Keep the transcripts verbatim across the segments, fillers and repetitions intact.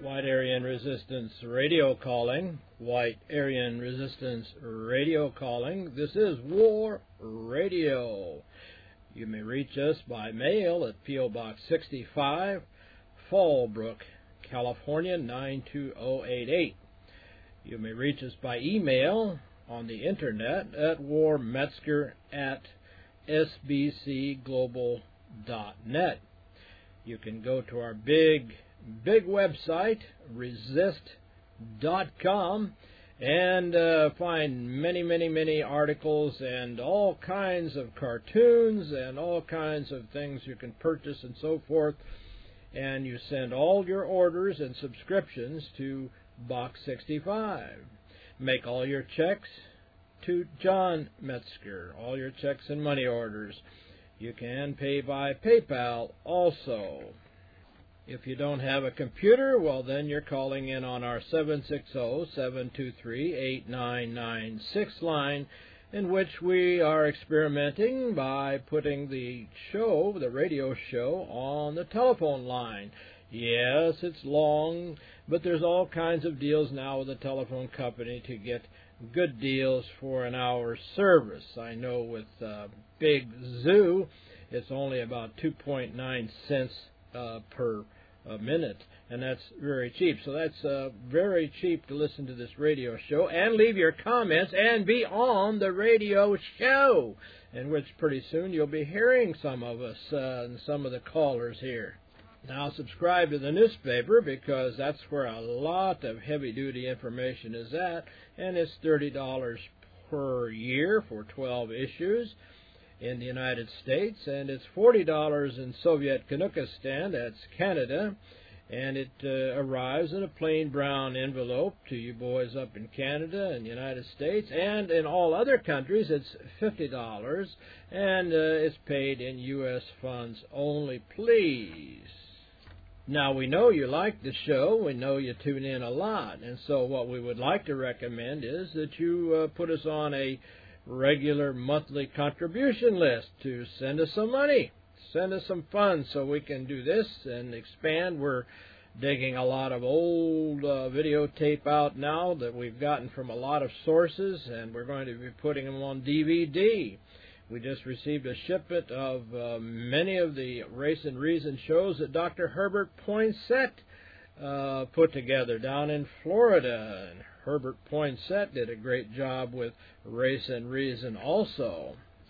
White Aryan Resistance Radio calling. White Aryan Resistance Radio calling. This is War Radio. You may reach us by mail at P O. Box sixty-five, Fallbrook, California nine two zero eight eight. You may reach us by email on the internet at warmetzger at s b c global dot net. You can go to our big, big website, resist dot com, and uh, find many, many, many articles and all kinds of cartoons and all kinds of things you can purchase and so forth. And you send all your orders and subscriptions to Box sixty-five. Make all your checks to John Metzger, all your checks and money orders. You can pay by PayPal also. If you don't have a computer, well, then you're calling in on our seven six zero, seven two three, eight nine nine six line, in which we are experimenting by putting the show, the radio show, on the telephone line. Yes, it's long, but there's all kinds of deals now with the telephone company to get good deals for an hour's service. I know with uh, Big Zoo, it's only about two point nine cents uh, per uh, minute, and that's very cheap. So that's uh, very cheap to listen to this radio show and leave your comments and be on the radio show, in which pretty soon you'll be hearing some of us uh, and some of the callers here. Now subscribe to the newspaper, because that's where a lot of heavy-duty information is at, and it's thirty dollars per year for twelve issues in the United States, and it's forty dollars in Soviet Kanukistan, that's Canada, and it uh, arrives in a plain brown envelope to you boys up in Canada and the United States, and in all other countries it's fifty dollars, and uh, it's paid in U S funds only, please. Now, we know you like the show, we know you tune in a lot, and so what we would like to recommend is that you uh, put us on a regular monthly contribution list to send us some money, send us some funds so we can do this and expand. We're digging a lot of old uh, videotape out now that we've gotten from a lot of sources, and we're going to be putting them on D V D. We just received a shipment of uh, many of the Race and Reason shows that Doctor Herbert Poinsett uh, put together down in Florida. And Herbert Poinsett did a great job with Race and Reason also.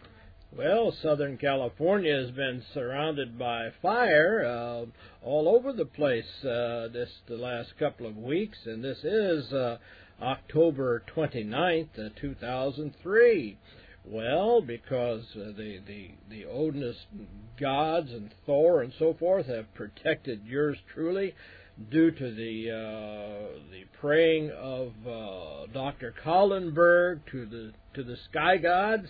Well, Southern California has been surrounded by fire uh, all over the place uh, this the last couple of weeks, and this is uh, October twenty-ninth, uh, two thousand three. Well, because uh, the, the, the Odinist gods and Thor and so forth have protected yours truly due to the uh, the praying of uh, Doctor Kallenberg to the to the sky gods.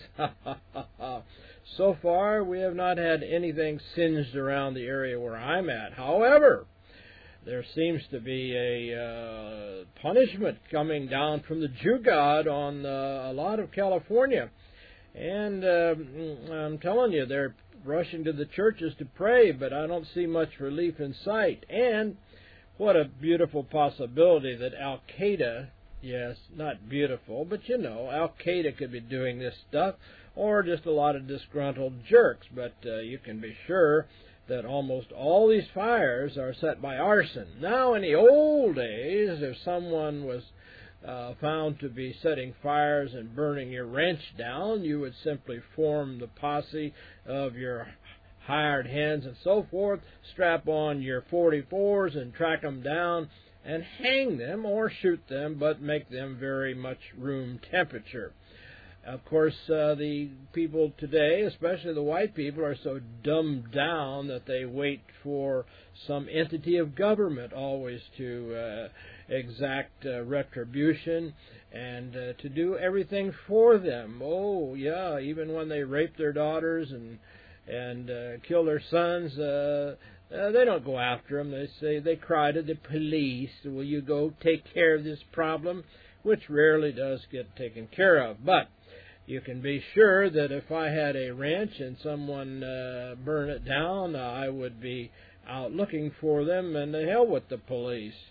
So far, we have not had anything singed around the area where I'm at. However, there seems to be a uh, punishment coming down from the Jew God on uh, a lot of California. And uh, I'm telling you, they're rushing to the churches to pray, but I don't see much relief in sight. And what a beautiful possibility that Al-Qaeda, yes, not beautiful, but you know, Al-Qaeda could be doing this stuff, or just a lot of disgruntled jerks. But uh, you can be sure that almost all these fires are set by arson. Now, in the old days, if someone was Uh, found to be setting fires and burning your ranch down, you would simply form the posse of your hired hands and so forth, strap on your forty-fours and track them down and hang them or shoot them, but make them very much room temperature. Of course, uh, the people today, especially the white people, are so dumbed down that they wait for some entity of government always to uh, exact uh, retribution and uh, to do everything for them. Oh, yeah, even when they rape their daughters and and uh, kill their sons, uh, uh, they don't go after them. They say, they cry to the police, will you go take care of this problem, which rarely does get taken care of. But you can be sure that if I had a ranch and someone uh, burned it down, uh, I would be out looking for them, and the hell with the police.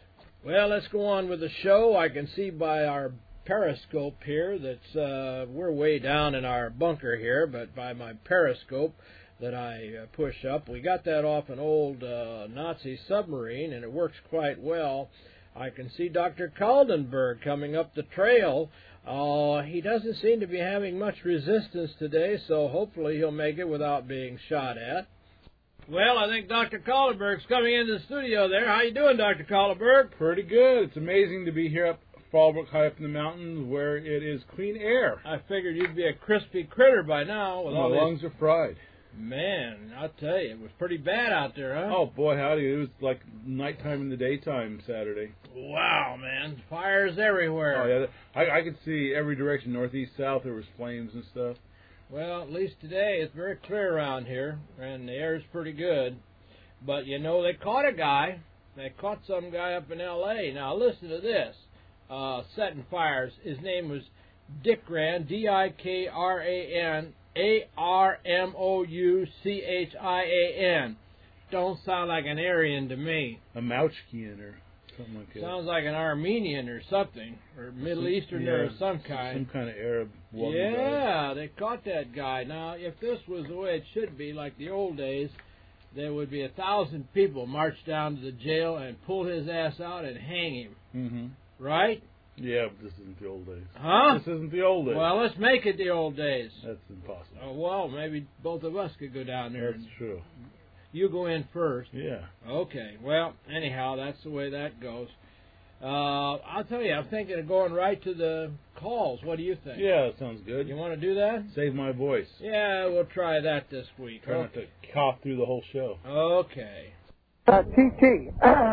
Well, let's go on with the show. I can see by our periscope here that uh, we're way down in our bunker here, but by my periscope that I uh, push up, we got that off an old uh, Nazi submarine, and it works quite well. I can see Doctor Kaldenberg coming up the trail. Uh, he doesn't seem to be having much resistance today, so hopefully he'll make it without being shot at. Well, I think Doctor Kaldenberg's coming into the studio there. How you doing, Doctor Kaldenberg? Pretty good. It's amazing to be here up Fallbrook, high up in the mountains, where it is clean air. I figured you'd be a crispy critter by now. With My all lungs these... are fried. Man, I'll tell you, it was pretty bad out there, huh? Oh, boy, howdy. It was like nighttime in the daytime Saturday. Wow, man. Fires everywhere. Oh, yeah. I, I could see every direction, northeast, south. There was flames and stuff. Well, at least today it's very clear around here, and the air's pretty good. But, you know, they caught a guy. They caught some guy up in L A Now, listen to this. Uh, setting fires. His name was Dick Rand, D I K R A N, A R M O U C H I A N. Don't sound like an Aryan to me. A Mauchkian or something like that. Sounds like an Armenian or something, or Middle some, Easterner yeah, of some kind. Some kind of Arab woman. Yeah, they caught that guy. Now, if this was the way it should be, like the old days, there would be a thousand people march down to the jail and pull his ass out and hang him. Mm-hmm. Right? Yeah, but this isn't the old days. Huh? This isn't the old days. Well, let's make it the old days. That's impossible. Oh, well, maybe both of us could go down there. That's true. You go in first. Yeah. Okay. Well, anyhow, that's the way that goes. Uh, I'll tell you, I'm thinking of going right to the calls. What do you think? Yeah, that sounds good. You want to do that? Save my voice. Yeah, we'll try that this week. Try not to cough through the whole show. Okay. Uh, T T,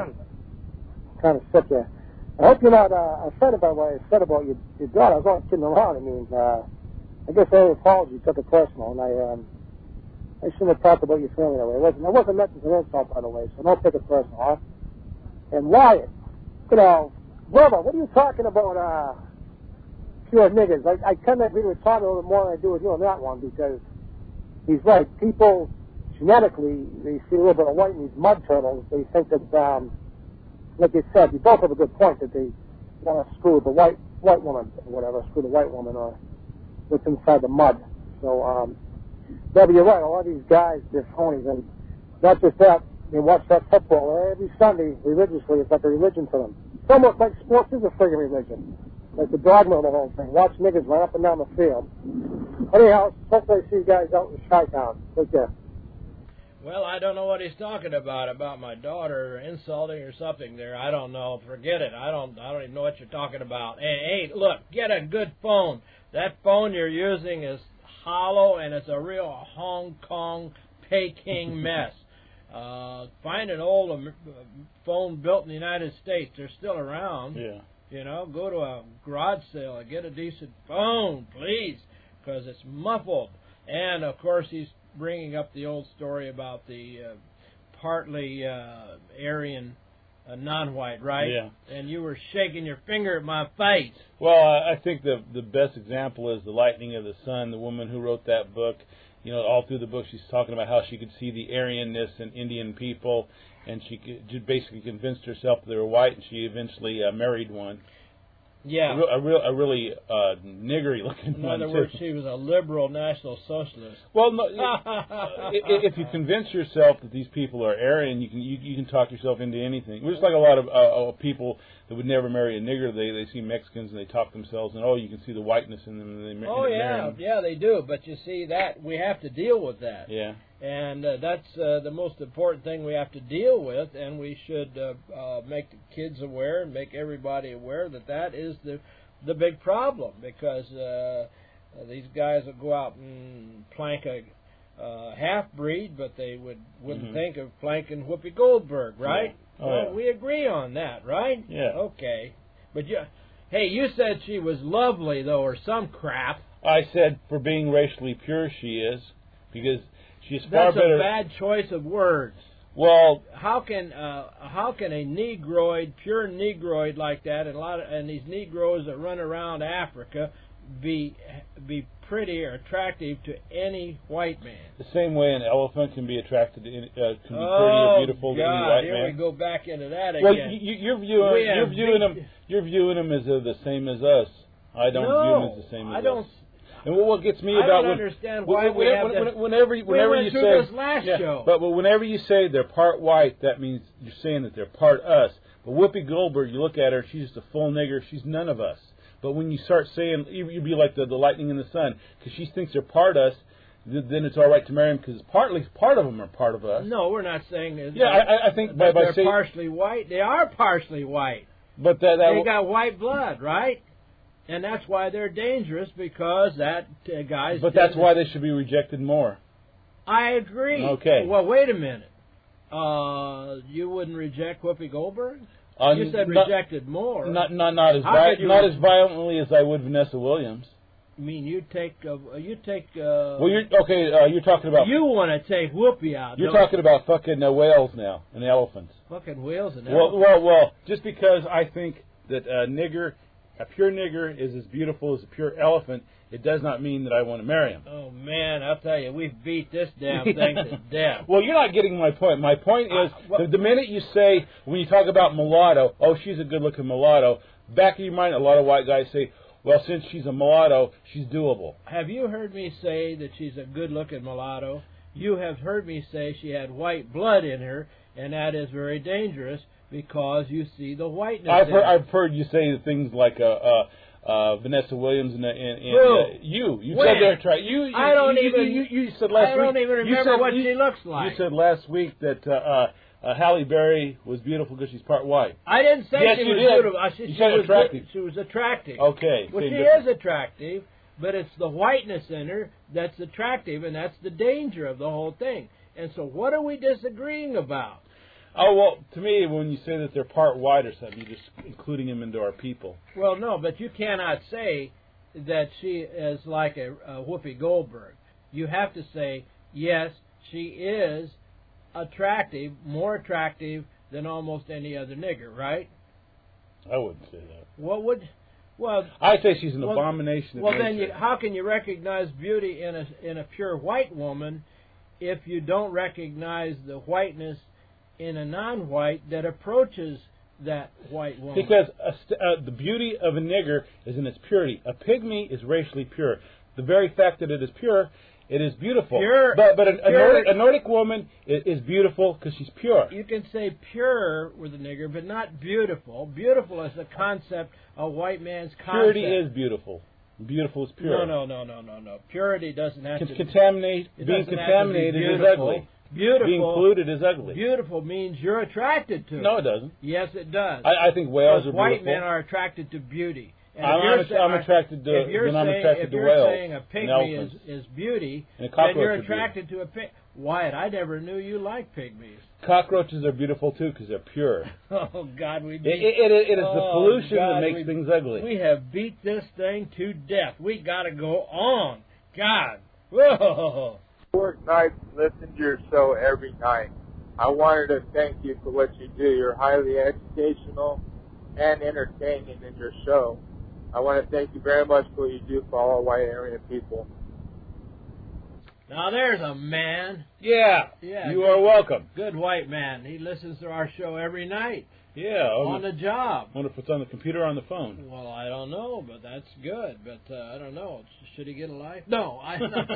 kind of sick here. I hope you're not uh, upset about what I said about your, your daughter. I was only kidding around. I mean, uh, I guess I apologize. You took it personal, and I um, I shouldn't have talked about your family that way. It wasn't, I wasn't meant as an insult, by the way, so don't take it personal, huh? And Wyatt, you know, brother, what are you talking about, uh, pure niggers? I, I kind of agree with Tom a little more than I do with you on that one, because he's right. People, genetically, they see a little bit of white in these mud turtles. They think that, um, like you said, you both have a good point, that they want to screw the white white woman, or whatever, screw the white woman, or what's inside the mud. So, um, Debbie, you're right. A lot of these guys, they're phonies, and not just that. They watch that football every Sunday religiously. It's like a religion to them. It's almost like sports is a friggin' religion. Like the dogma of the whole thing. Watch niggas run up and down the field. Anyhow, hopefully I see you guys out in Chi-Town. Take care. Well, I don't know what he's talking about, about my daughter insulting or something there. I don't know. Forget it. I don't I don't even know what you're talking about. Hey, hey, look, get a good phone. That phone you're using is hollow, and it's a real Hong Kong Peking mess. Uh, find an old uh, phone built in the United States. They're still around. Yeah. You know, go to a garage sale and get a decent phone, please, because it's muffled. And, of course, he's bringing up the old story about the uh, partly uh, Aryan uh, non-white, right? Yeah. And you were shaking your finger at my face. Well, I think the the best example is The Lightning of the Sun, the woman who wrote that book. You know, all through the book she's talking about how she could see the Aryanness in Indian people, and she could, basically convinced herself that they were white, and she eventually uh, married one. Yeah. A, real, a, real, a really uh, niggery-looking In one, other too. words, she was a liberal National Socialist. Well, no, if you convince yourself that these people are Aryan, you can you, you can talk yourself into anything. Just like a lot of uh, uh, people that would never marry a nigger, they they see Mexicans and they talk themselves, and oh, you can see the whiteness in them. And they Oh, and they yeah, marry them. yeah, they do. But you see, that we have to deal with that. Yeah. And uh, that's uh, the most important thing we have to deal with, and we should uh, uh, make the kids aware and make everybody aware that that is the the big problem, because uh, these guys will go out and plank a uh, half-breed, but they would, wouldn't mm-hmm. think of planking Whoopi Goldberg, right? Yeah. Oh, well, yeah. we agree on that, right? Yeah. Okay. But, you, hey, you said she was lovely, though, or some crap. I said for being racially pure she is, because she's far That's better. a bad choice of words. Well, how can uh, how can a Negroid, pure Negroid like that, and a lot of and these Negroes that run around Africa, be be pretty or attractive to any white man. The same way an elephant can be attracted to, any, uh, can be oh, pretty or beautiful God, to any white here man. we go back into that again. Well, you, you're viewing We you're have viewing beat- them you're viewing them as uh, the same as us. I don't no, view them as the same as I don't. us. And what gets me I about don't when, understand when, why when, we when, have when, that- whenever you- whenever we went you through say this last yeah, show. but, but whenever you say they're part white, that means you're saying that they're part us. But Whoopi Goldberg, you look at her, she's just a full nigger. She's none of us. But when you start saying, you- you'd be like the, the lightning in the sun, because she thinks they're part us, th- then it's all right to marry them, because partly part of them are part of us. No, we're not saying that. Yeah, I, I think by, that by they're saying, partially white. They are partially white. but that, that They got white blood, right? And that's why they're dangerous, because that uh, guys. But that's why they should be rejected more. I agree. Okay. Well, wait a minute. Uh, you wouldn't reject Whoopi Goldberg? Uh, You said not, rejected more. Not not not as How vi- could you not re- as violently as I would Vanessa Williams. I mean, you take. Uh, you take. Uh, Well, you're okay. Uh, you're talking about You want to take Whoopi out? you're don't talking about fucking uh, whales now and elephants. you? fucking whales and Well, elephants. well, well. Just because I think that a nigger, a pure nigger, is as beautiful as a pure elephant, it does not mean that I want to marry him. Oh man, I'll tell you, we've beat this damn thing to death. Well, you're not getting my point. My point is, Uh, well- the, the minute you say, when you talk about mulatto, oh, she's a good-looking mulatto, back in your mind, a lot of white guys say, well, since she's a mulatto, she's doable. Have you heard me say that she's a good-looking mulatto? You have heard me say she had white blood in her, and that is very dangerous because you see the whiteness I've in heard, her. I've heard you say things like uh, uh, uh, Vanessa Williams and, and, and Who? uh, you. You When? said they're attractive. You, you, I don't you, even- You, you, you said last I don't week. even you remember said, what you, she looks like. You said last week that uh, uh, uh, Halle Berry was beautiful because she's part white. I didn't say Yes, she you was did. beautiful. I said You she said was attractive. She was attractive. Okay. Well, same she difference. is attractive, but it's the whiteness in her that's attractive, and that's the danger of the whole thing. And so, what are we disagreeing about? Oh, well, to me, when you say that they're part white or something, you're just including them into our people. Well, no, but you cannot say that she is like a, a Whoopi Goldberg. You have to say, yes, she is attractive, more attractive than almost any other nigger, right? I wouldn't say that. What would... Well, I'd say she's an well, abomination of well nature. then, you, how can you recognize beauty in a in a pure white woman if you don't recognize the whiteness in a non-white that approaches that white woman? Because a st- uh, the beauty of a nigger is in its purity. A pygmy is racially pure. The very fact that it is pure, it is beautiful. Pure- but but a, a, pure- Nordic, a Nordic woman is, is beautiful because she's pure. You can say pure with a nigger, but not beautiful. Beautiful is a concept, a white man's concept. Purity is beautiful. Beautiful is pure. No, no, no, no, no, no. Purity doesn't have Con- to. contaminate it being doesn't have to be contaminated is beautiful. ugly. Beautiful. Being polluted is ugly. Beautiful means you're attracted to it. No, it doesn't. Yes, it does. I, I think whales Because are white beautiful. men are attracted to beauty. And I'm, if you're I'm, saying- I'm attracted to. If you're then I'm saying, attracted if to you're whales. saying a and pygmy is, elephants. is beauty, And a then cockroach you're are beautiful. attracted to a pig. Wyatt, I never knew you liked pygmies. Cockroaches are beautiful too because they're pure. Oh God, we It, beat, it, it, it is the Oh, pollution God, that makes we- things ugly. we have beat this thing to death. We got to go on. God, whoa. Work nights, listen to your show every night. I wanted to thank you for what you do. You're highly educational and entertaining in your show. I want to thank you very much for what you do for all white area people. Now there's a man, Yeah. Yeah, You good. are welcome. good white man. He listens to our show every night Yeah. I on wonder, the job. wonder if it's on the computer or on the phone. Well, I don't know, but that's good. But uh, I don't know. Should he get a life? No. I,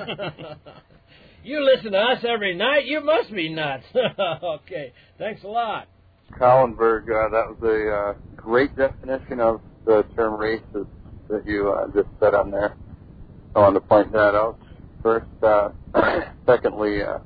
you listen to us every night. You must be nuts. Okay. Thanks a lot. Collenberg, uh, that was a uh, great definition of the term racist that you uh, just said on there. I wanted to point that out first. Uh, secondly, uh,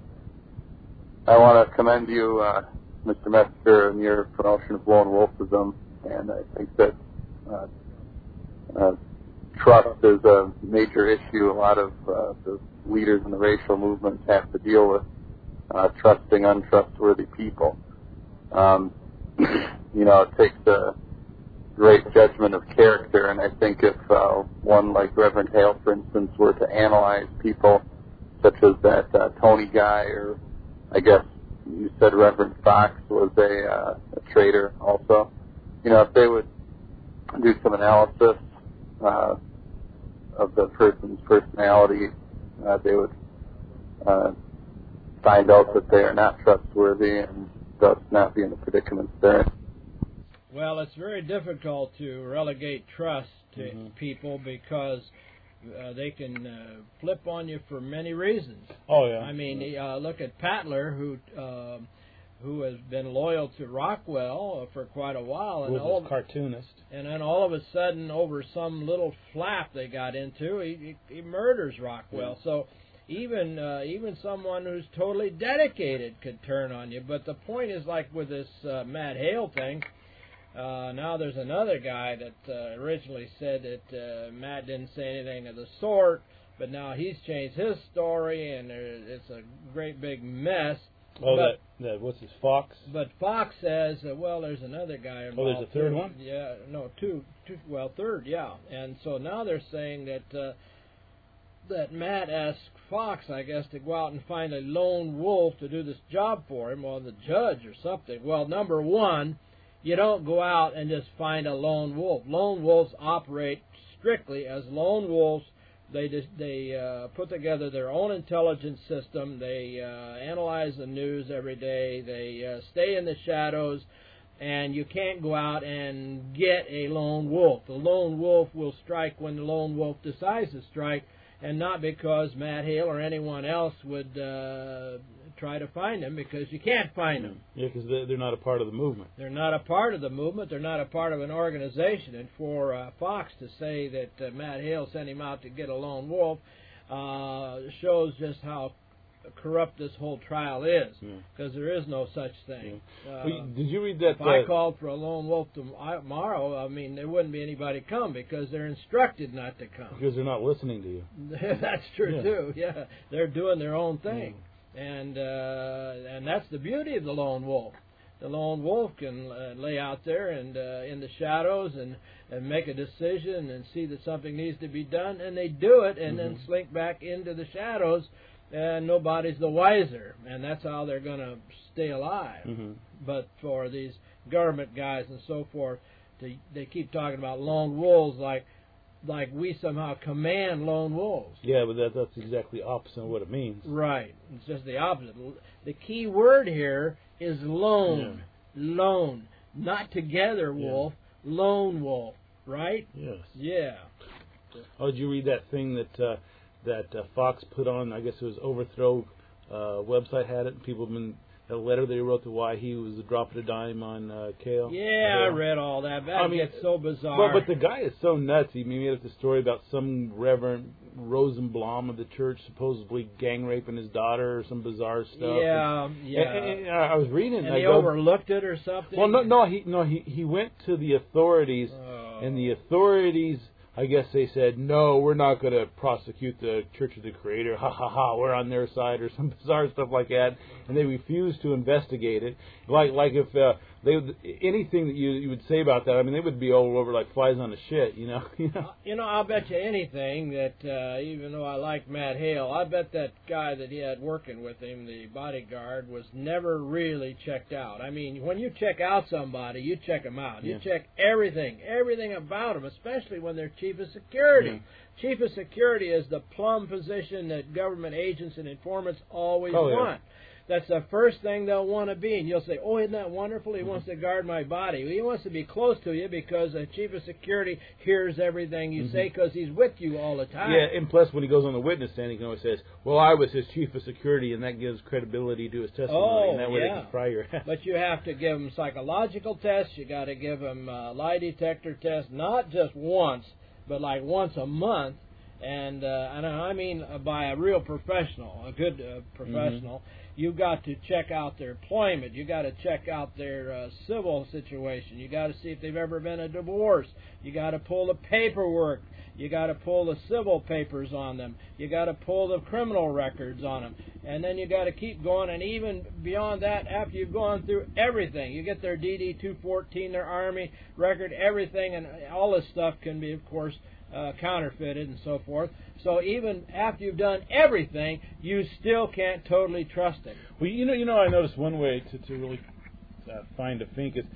I want to commend you, uh, Mister Metzger, in your promotion of lone wolfism, and I think that uh, uh, trust is a major issue. A lot of uh, the leaders in the racial movements have to deal with uh, trusting untrustworthy people. Um, you know, it takes a great judgment of character, and I think if uh, one like Reverend Hale, for instance, were to analyze people such as that uh, Tony guy, or I guess you said Reverend Fox was a, uh, a traitor also, you know, if they would do some analysis uh, of the person's personality, uh, they would uh, find out that they are not trustworthy and thus not be in the predicaments they're in. Well, it's very difficult to relegate trust to Mm-hmm. people because uh, they can uh, flip on you for many reasons. Oh, yeah. I mean, uh, look at Patler, who uh, who has been loyal to Rockwell for quite a while, Who and was all, a cartoonist. and then all of a sudden, over some little flap they got into, he he, he murders Rockwell. Yeah. So even uh, even someone who's totally dedicated could turn on you. But the point is, like with this uh, Matt Hale thing. Uh, now there's another guy that uh, originally said that uh, Matt didn't say anything of the sort, but now he's changed his story, and there, it's a great big mess. Oh, but, that, that, what's his, Fox? But Fox says, uh, well, there's another guy involved. Oh, there's a third too. one? Yeah, no, two, two, well, third, yeah. And so now they're saying that uh, that Matt asked Fox, I guess, to go out and find a lone wolf to do this job for him, or the judge or something. Well, number one, you don't go out and just find a lone wolf. Lone wolves operate strictly as lone wolves. They just, they uh, put together their own intelligence system. They uh, analyze the news every day. They uh, stay in the shadows, and you can't go out and get a lone wolf. The lone wolf will strike when the lone wolf decides to strike, and not because Matt Hale or anyone else would uh, try to find them, because you can't find them. Yeah, because they're not a part of the movement. They're not a part of the movement. They're not a part of an organization. And for uh, Fox to say that uh, Matt Hale sent him out to get a lone wolf uh, shows just how corrupt this whole trial is, because yeah. there is no such thing. Yeah. Uh, well, did you read that? If uh, I called for a lone wolf tomorrow, I mean, there wouldn't be anybody come, because they're instructed not to come. Because they're not listening to you. That's true, yeah. too. Yeah, they're doing their own thing. Yeah. And uh, and that's the beauty of the lone wolf. The lone wolf can uh, lay out there and uh, in the shadows and, and make a decision and see that something needs to be done, and they do it, and mm-hmm. then slink back into the shadows, and nobody's the wiser. And that's how they're going to stay alive. Mm-hmm. But for these government guys and so forth, to, they keep talking about lone wolves like like we somehow command lone wolves. Yeah, but that, that's exactly opposite of what it means. Right. It's just the opposite. The key word here is lone. Yeah. Lone. Not together wolf, yeah. lone wolf. Right? Yes. Yeah. Oh, did you read that thing that uh, that uh, Fox put on, I guess it was Overthrow uh, website had it, and people have been... a letter they wrote to why he was a drop of a dime on uh, Kale. Yeah, I read all that. That I mean, gets so bizarre. Well, but the guy is so nuts. He made up the story about some Reverend Rosenblum of the church supposedly gang raping his daughter or some bizarre stuff. Yeah, and, yeah. And, and, and I was reading, and and he I go, overlooked it or something. Well, no, no, he no he he went to the authorities, oh. and the authorities, I guess they said, no, we're not going to prosecute the Church of the Creator. Ha, ha, ha, we're on their side, or some bizarre stuff like that. And they refused to investigate it. Like like if uh, they anything that you you would say about that, I mean, they would be all over like flies on a shit, you know? you know, you know I'll bet you anything that uh, even though I like Matt Hale, I bet that guy that he had working with him, the bodyguard, was never really checked out. I mean, when you check out somebody, you check them out. You yeah. check everything, everything about them, especially when they're chief of security. Yeah. Chief of security is the plum position that government agents and informants always oh, want. Yeah. That's the first thing they'll want to be. And you'll say, oh, isn't that wonderful? He mm-hmm. wants to guard my body. Well, he wants to be close to you because the chief of security hears everything you mm-hmm. say because he's with you all the time. Yeah, and plus when he goes on the witness stand, he can always say, well, I was his chief of security, and that gives credibility to his testimony. Oh, and that way yeah. they can fry your ass. But you have to give him psychological tests. You got to give him uh, lie detector tests, not just once, but like once a month. And, uh, and I mean uh, by a real professional, a good uh, professional. Mm-hmm. You've got to check out their employment. You've got to check out their uh, civil situation. You've got to see if they've ever been a divorce. You've got to pull the paperwork. You got to pull the civil papers on them. You got to pull the criminal records on them. And then you got to keep going. And even beyond that, after you've gone through everything, you get their D D two fourteen, their Army record, everything. And all this stuff can be, of course, Uh, counterfeited and so forth. So even after you've done everything, you still can't totally trust it. Well, you know, you know, I noticed one way to, to really uh, find a fink is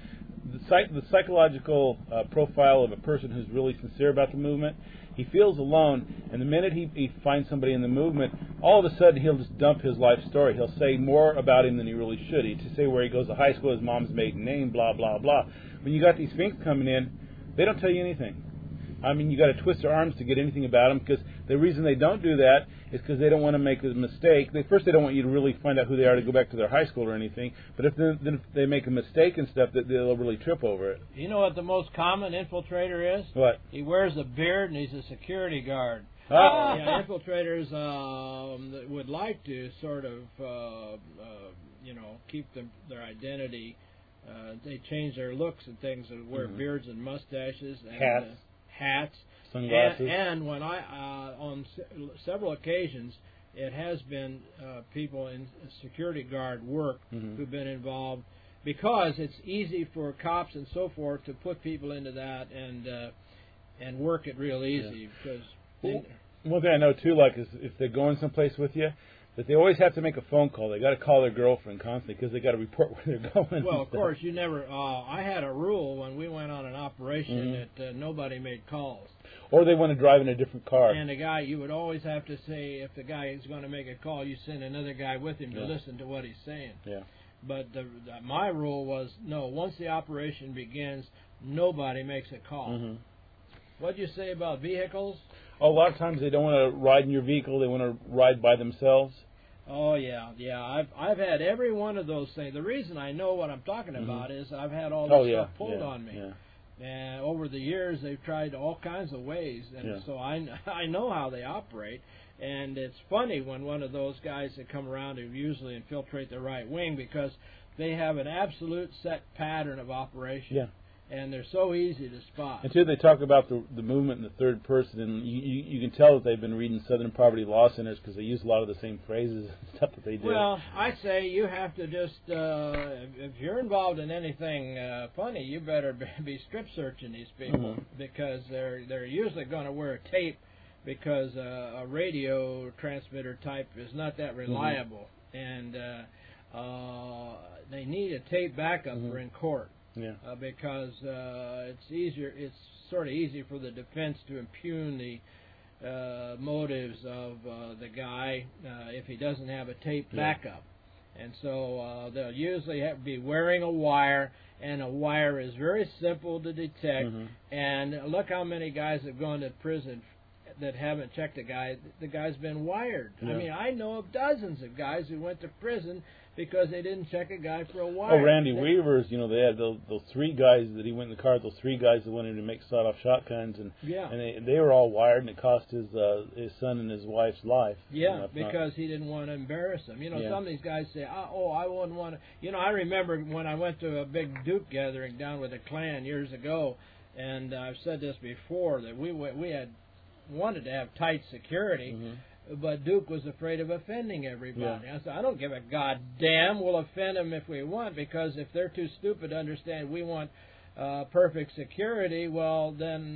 the, psych, the psychological uh, profile of a person who's really sincere about the movement. He feels alone, and the minute he, he finds somebody in the movement, all of a sudden he'll just dump his life story. He'll say more about him than he really should. He'd say where he goes to high school, his mom's maiden name, blah, blah, blah. When you got these Finks coming in, they don't tell you anything. I mean, you got to twist their arms to get anything about them, because the reason they don't do that is because they don't want to make a mistake. They, first, they don't want you to really find out who they are to go back to their high school or anything. But if they, then if they make a mistake and stuff, that they'll really trip over it. You know what the most common infiltrator is? What? He wears a beard and he's a security guard. Ah. Yeah, infiltrators um, that would like to sort of, uh, uh, you know, keep them, their identity. Uh, they change their looks and things and wear mm-hmm. beards and mustaches and hats. Uh, hats. Sunglasses. And, and when I, uh, on se- several occasions, it has been uh, people in security guard work mm-hmm. who've been involved, because it's easy for cops and so forth to put people into that and uh, and work it real easy. Yeah. Because well, one thing I know too, like, is if they're going someplace with you, that they always have to make a phone call. They got to call their girlfriend constantly because they got to report where they're going. Well, of course, you never. Uh, I had a rule when we went on an operation mm-hmm. that uh, nobody made calls. Or they want to drive in a different car. And the guy, you would always have to say, if the guy is going to make a call, you send another guy with him yeah. to listen to what he's saying. Yeah. But the, the, my rule was, no, once the operation begins, nobody makes a call. Mm-hmm. What'd you say about vehicles? Oh, a lot of times they don't want to ride in your vehicle. They want to ride by themselves. Oh, yeah, yeah. I've I've had every one of those things. The reason I know what I'm talking mm-hmm. about is I've had all this oh, yeah, stuff pulled yeah, on me. Yeah. And over the years, they've tried all kinds of ways, and yeah. so I, I know how they operate. And it's funny when one of those guys that come around who usually infiltrate the right wing, because they have an absolute set pattern of operation. Yeah. And they're so easy to spot. And too, they talk about the the movement in the third person, and you you, you can tell that they've been reading Southern Poverty Law Centers because they use a lot of the same phrases and stuff that they do. Well, I say you have to just, uh, if you're involved in anything uh, funny, you better be strip searching these people mm-hmm. because they're they're usually going to wear a tape, because uh, a radio transmitter type is not that reliable, mm-hmm. and uh, uh, they need a tape backup mm-hmm. for in court. Yeah. Uh, because uh, it's easier, it's sort of easy for the defense to impugn the uh, motives of uh, the guy uh, if he doesn't have a tape yeah. backup. And so uh, they'll usually have, be wearing a wire, and a wire is very simple to detect. Mm-hmm. And look how many guys have gone to prison that haven't checked a guy. The guy's been wired. Yeah. I mean, I know of dozens of guys who went to prison because they didn't check a guy for a wire. Oh, Randy they, Weaver's, you know, they had those, those three guys that he went in the car, those three guys that wanted to make sawed-off shotguns, and yeah. and they, they were all wired, and it cost his uh, his son and his wife's life. Yeah, you know, because not. he didn't want to embarrass them. You know, yeah. some of these guys say, oh, I wouldn't want to. You know, I remember when I went to a big Duke gathering down with the Klan years ago, and I've said this before, that we we had wanted to have tight security, mm-hmm. but Duke was afraid of offending everybody. Yeah. I said, I don't give a goddamn. We'll offend them if we want, because if they're too stupid to understand we want uh, perfect security, well,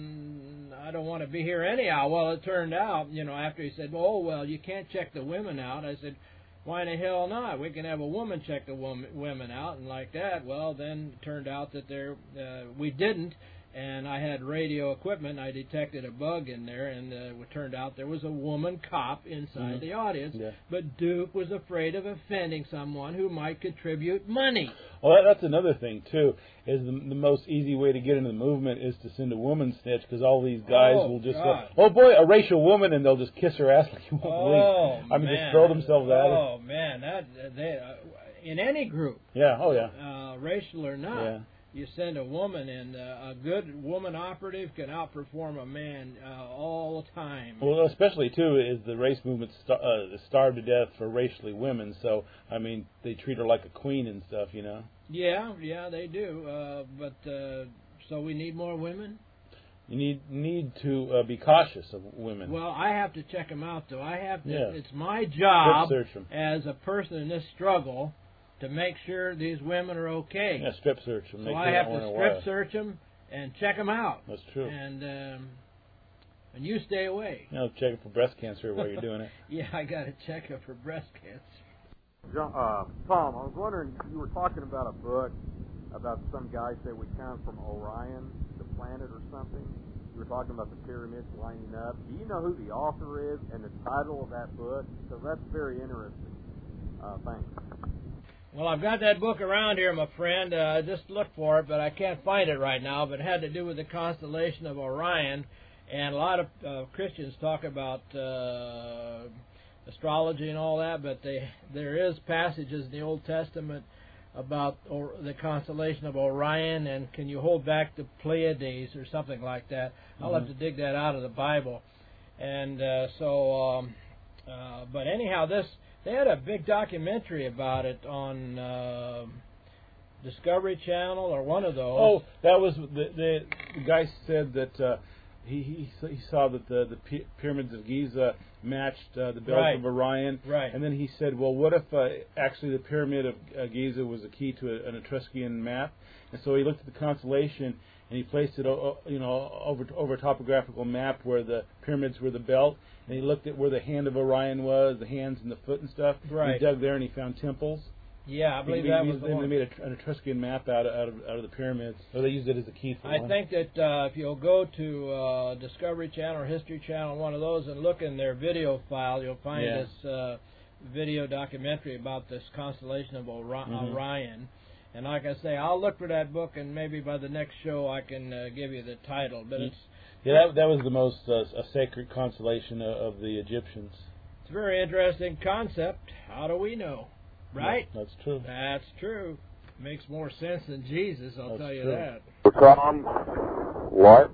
then I don't want to be here anyhow. Well, it turned out, you know, after he said, oh, well, you can't check the women out, I said, why in the hell not? We can have a woman check the woman, women out, and like that. Well, then it turned out that there uh, we didn't. And I had radio equipment. I detected a bug in there, and uh, it turned out there was a woman cop inside mm-hmm. the audience. Yeah. But Duke was afraid of offending someone who might contribute money. Well, that, that's another thing, too, is the, the most easy way to get into the movement is to send a woman snitch, because all these guys oh, will just God. go, oh, boy, a racial woman, and they'll just kiss her ass like you won't oh, believe. I mean, man. just throw themselves at her. Oh, man. That, they, uh, in any group, yeah, oh, yeah. Uh, racial or not. Yeah. You send a woman, and uh, a good woman operative can outperform a man uh, all the time. Well, especially, too, is the race movement st- uh, starved to death for racially women. So, I mean, they treat her like a queen and stuff, you know? Yeah, yeah, they do. Uh, but, uh, so we need more women? You need need to uh, be cautious of women. Well, I have to check them out, though. I have to. Yeah. It's my job search them. as a person in this struggle to make sure these women are okay. Yeah, strip search them. So I have to strip search them and check them out. That's true. And um, and you stay away. You know, check it for breast cancer while you're doing it. Yeah, I got to check it for breast cancer. John, uh, Tom, I was wondering, you were talking about a book about some guy said we come from Orion, the planet or something. You were talking about the pyramids lining up. Do you know who the author is and the title of that book? Because that's very interesting. Uh, thanks. Well, I've got that book around here, my friend. Uh, I just looked for it, but I can't find it right now. But it had to do with the constellation of Orion. And a lot of uh, Christians talk about uh, astrology and all that, but they, there is passages in the Old Testament about or, the constellation of Orion, and can you hold back the Pleiades or something like that. Mm-hmm. I'll have to dig that out of the Bible. And uh, so, um, uh, but anyhow, this they had a big documentary about it on uh, Discovery Channel or one of those. Oh, that was the the, the guy said that uh, he, he he saw that the the pyramids of Giza matched uh, the belt right. of Orion, right. And then he said, well, what if uh, actually the pyramid of uh, Giza was a key to a, an Etruscan map? And so he looked at the constellation and he placed it, you know, over over a topographical map where the pyramids were the belt, and he looked at where the hand of Orion was, the hands and the foot and stuff. Right. He dug there and he found temples. Yeah, I believe he, that he, was the they one. made a, an Etruscan map out of, out of out of the pyramids, so they used it as a key for I one. think that uh, if you'll go to uh, Discovery Channel or History Channel, one of those, and look in their video file, you'll find yeah. this uh, video documentary about this constellation of Ori- mm-hmm. Orion. And like I say, I'll look for that book, and maybe by the next show I can uh, give you the title. But it's yeah, that that was the most uh, a sacred constellation of, of the Egyptians. It's a very interesting concept. How do we know? Right? Yeah, that's true. That's true. Makes more sense than Jesus, I'll that's tell you true. that. Tom, what?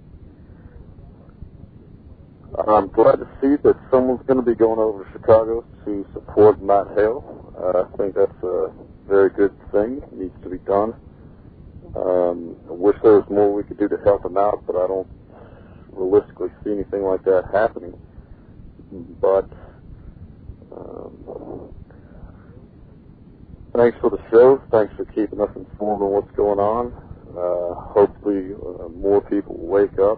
I'm glad to see that someone's going to be going over to Chicago to support Matt Hale. Uh, I think that's a very good thing. It needs to be done. Um, I wish there was more we could do to help him out, but I don't realistically see anything like that happening. But um, thanks for the show. Thanks for keeping us informed on what's going on. Uh, hopefully uh, more people will wake up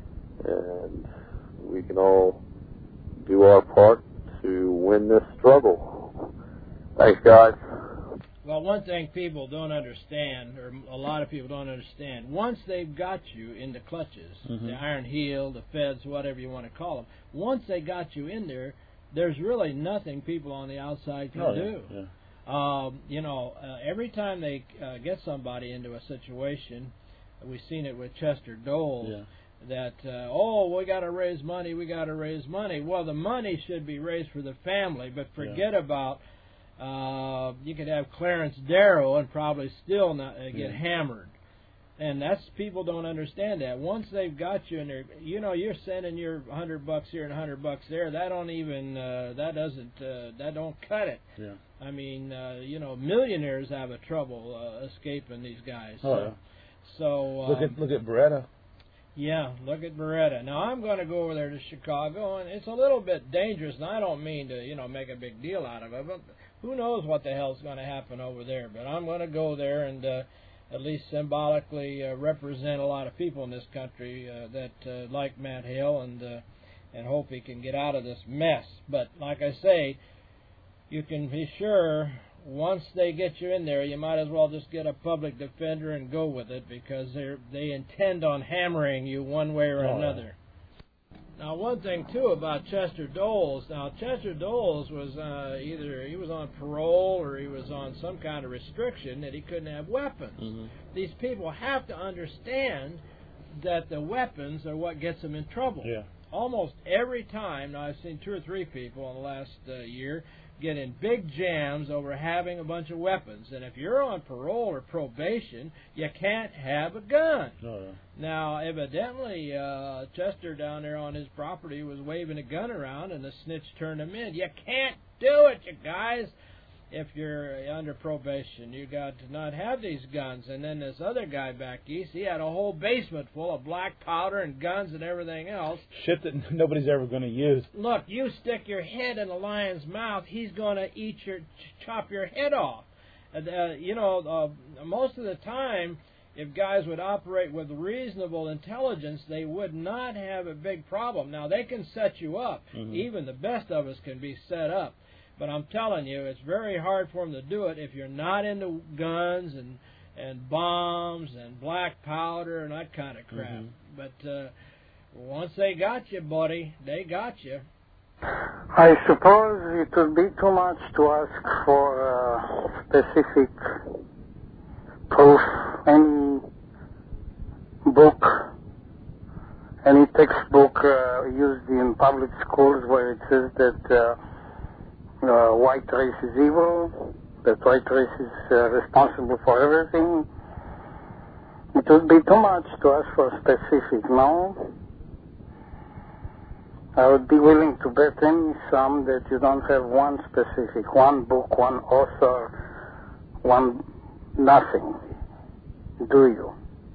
and we can all do our part to win this struggle. Thanks, guys. Well, one thing people don't understand, or a lot of people don't understand, once they've got you in the clutches, mm-hmm. the Iron Heel, the feds, whatever you want to call them, once they got you in there, there's really nothing people on the outside can oh, do. Yeah, yeah. Um, you know, uh, every time they uh, get somebody into a situation, we've seen it with Chester Doles, yeah. that, uh, oh, we got to raise money, we got to raise money. Well, the money should be raised for the family, but forget yeah. about, uh, you could have Clarence Darrow and probably still not uh, get yeah. hammered. And that's, people don't understand that. Once they've got you in there, you know, you're sending your hundred bucks here and a hundred bucks there. That don't even, uh, that doesn't, uh, that don't cut it. Yeah. I mean, uh, you know, millionaires have a trouble uh, escaping these guys. Oh, so, yeah. so um, look at look at Beretta. Yeah, look at Beretta. Now I'm going to go over there to Chicago, and it's a little bit dangerous. And I don't mean to, you know, make a big deal out of it, but who knows what the hell's going to happen over there? But I'm going to go there and uh, at least symbolically uh, represent a lot of people in this country uh, that uh, like Matt Hale, and uh, and hope he can get out of this mess. But like I say, you can be sure once they get you in there, you might as well just get a public defender and go with it, because they they intend on hammering you one way or oh, another. Now, one thing too about Chester Doles. Now, Chester Doles was uh, either he was on parole or he was on some kind of restriction that he couldn't have weapons. Mm-hmm. These people have to understand that the weapons are what gets them in trouble. Yeah. Almost every time, now I've seen two or three people in the last uh, year get in big jams over having a bunch of weapons. And if you're on parole or probation, you can't have a gun. Oh, yeah. Now, evidently, uh, Chester down there on his property was waving a gun around, and the snitch turned him in. You can't do it, you guys. If you're under probation, you got to not have these guns. And then this other guy back east, he had a whole basement full of black powder and guns and everything else. Shit that nobody's ever going to use. Look, you stick your head in a lion's mouth, he's going to eat your, chop your head off. Uh, you know, uh, most of the time, if guys would operate with reasonable intelligence, they would not have a big problem. Now, they can set you up. Mm-hmm. Even the best of us can be set up. But I'm telling you, it's very hard for them to do it if you're not into guns and and bombs and black powder and that kind of crap. Mhm. But uh, once they got you, buddy, they got you. I suppose it would be too much to ask for uh, specific proof, any book, any textbook uh, used in public schools where it says that uh, uh, white race is evil, that white race is uh, responsible for everything. It would be too much to ask for specific, no? I would be willing to bet any sum that you don't have one specific, one book, one author, one nothing. Do you?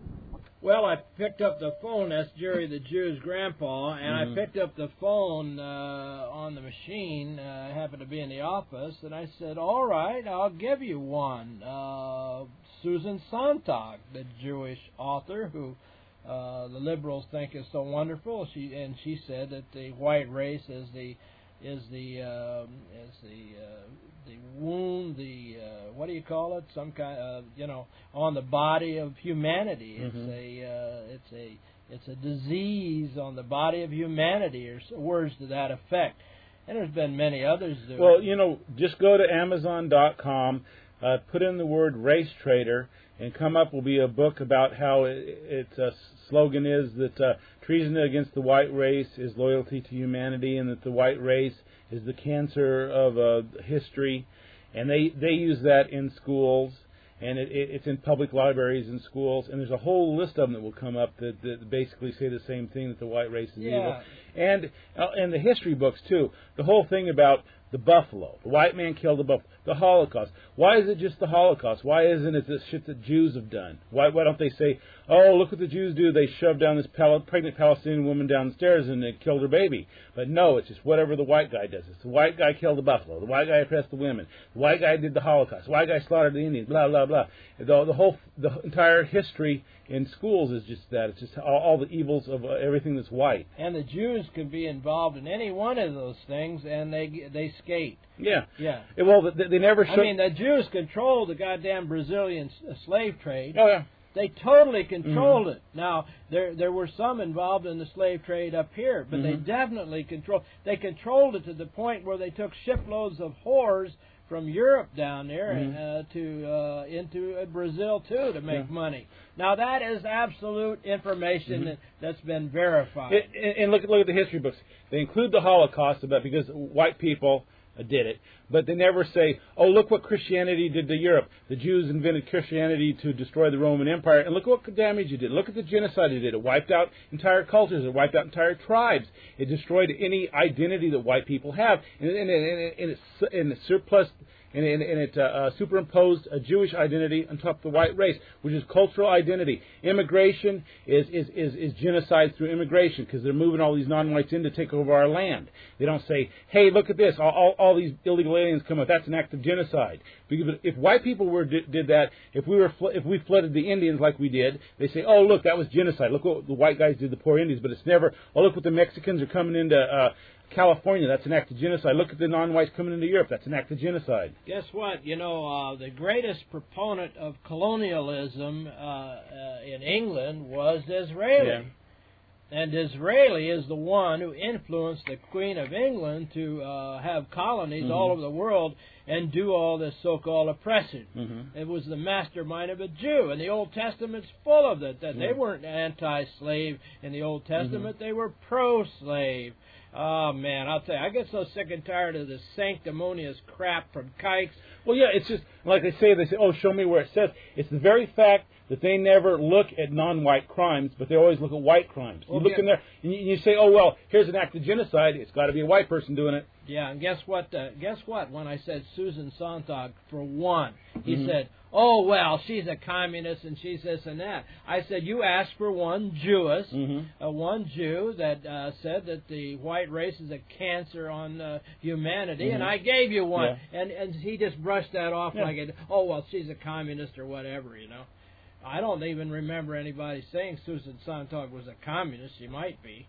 Well, I picked up the phone. That's Jerry the Jew's grandpa, and Mhm. I picked up the phone uh, on the machine. Uh, I happened to be in the office, and I said, "All right, I'll give you one." Uh, Susan Sontag, the Jewish author who uh, the liberals think is so wonderful. She and she said that the white race is the is the um, is the uh, the wound, the uh, what do you call it? Some kind of you know on the body of humanity. It's Mhm. a uh, it's a it's a disease on the body of humanity, or s- words to that effect. And there's been many others. That Well, you know, just go to Amazon dot com, uh, put in the word race trader, and come up will be a book about how it, its uh, slogan is that uh, treason against the white race is loyalty to humanity, and that the white race is the cancer of uh, history. And they, they use that in schools, and it, it, it's in public libraries and schools, and there's a whole list of them that will come up that, that basically say the same thing, that the white race is Yeah. evil. And uh, and the history books, too. The whole thing about the buffalo. The white man killed the buffalo. The Holocaust. Why is it just the Holocaust? Why isn't it the shit that Jews have done? Why why don't they say, oh, look what the Jews do. They shoved down this pal- pregnant Palestinian woman downstairs and they killed her baby. But no, it's just whatever the white guy does. It's the white guy killed the buffalo. The white guy oppressed the women. The white guy did the Holocaust. The white guy slaughtered the Indians. Blah, blah, blah. The, the whole, the entire history in schools is just that. It's just all, all the evils of uh, everything that's white. and the Jews could be involved in any one of those things, and they they skate. Yeah. Yeah. Well, they, they never I show. mean, the Jews controlled the goddamn Brazilian s- slave trade. Oh, yeah. They totally controlled Mhm. it. Now, there there were some involved in the slave trade up here, but they Mhm. definitely controlled. They controlled it to the point where they took shiploads of whores from Europe down there Mhm. uh, to uh, into uh, Brazil too to make Yeah. money. Now that is absolute information Mhm. that, that's been verified. It, and and look at look at the history books. They include the Holocaust about because white people uh, did it, but they never say, "Oh, look what Christianity did to Europe. The Jews invented Christianity to destroy the Roman Empire, and look what damage it did. Look at the genocide it did. It wiped out entire cultures. It wiped out entire tribes. It destroyed any identity that white people have, and, and, and, and, it, and it surplus." And, and, and it uh, uh, superimposed a Jewish identity on top of the white race, which is cultural identity. Immigration is, is, is, is genocide through immigration because they're moving all these non-whites in to take over our land. They don't say, hey, look at this, all, all, all these illegal aliens come up. That's an act of genocide. Because if white people were did, did that, if we were fl- if we flooded the Indians like we did, they say, oh, look, that was genocide. Look what the white guys did to the poor Indians. But it's never, oh, look what the Mexicans are coming into uh, California, that's an act of genocide. Look at the non-whites coming into Europe, that's an act of genocide. Guess what? You know, uh, the greatest proponent of colonialism uh, uh, in England was Disraeli. Yeah. And Disraeli is the one who influenced the Queen of England to uh, have colonies Mhm. all over the world and do all this so-called oppression. Mm-hmm. It was the mastermind of a Jew, and the Old Testament's full of it. That they Mhm. weren't anti-slave in the Old Testament; Mm-hmm. they were pro-slave. Oh man, I'll tell you, I get so sick and tired of this sanctimonious crap from kikes. Well, yeah, it's just, like they say, they say, oh, show me where it says. It's the very fact that they never look at non-white crimes, but they always look at white crimes. You Well, look yeah. in there, and you, you say, oh, well, here's an act of genocide. It's got to be a white person doing it. Yeah, and guess what? Uh, guess what? When I said Susan Sontag, for one, he Mhm. said, "Oh well, she's a communist and she's this and that." I said, "You asked for one Jewess, Mm-hmm. uh, one Jew that uh, said that the white race is a cancer on uh, humanity, and Mhm. I gave you one." Yeah. And and he just brushed that off Yeah. like, it, "Oh well, she's a communist or whatever," you know. I don't even remember anybody saying Susan Sontag was a communist. She might be.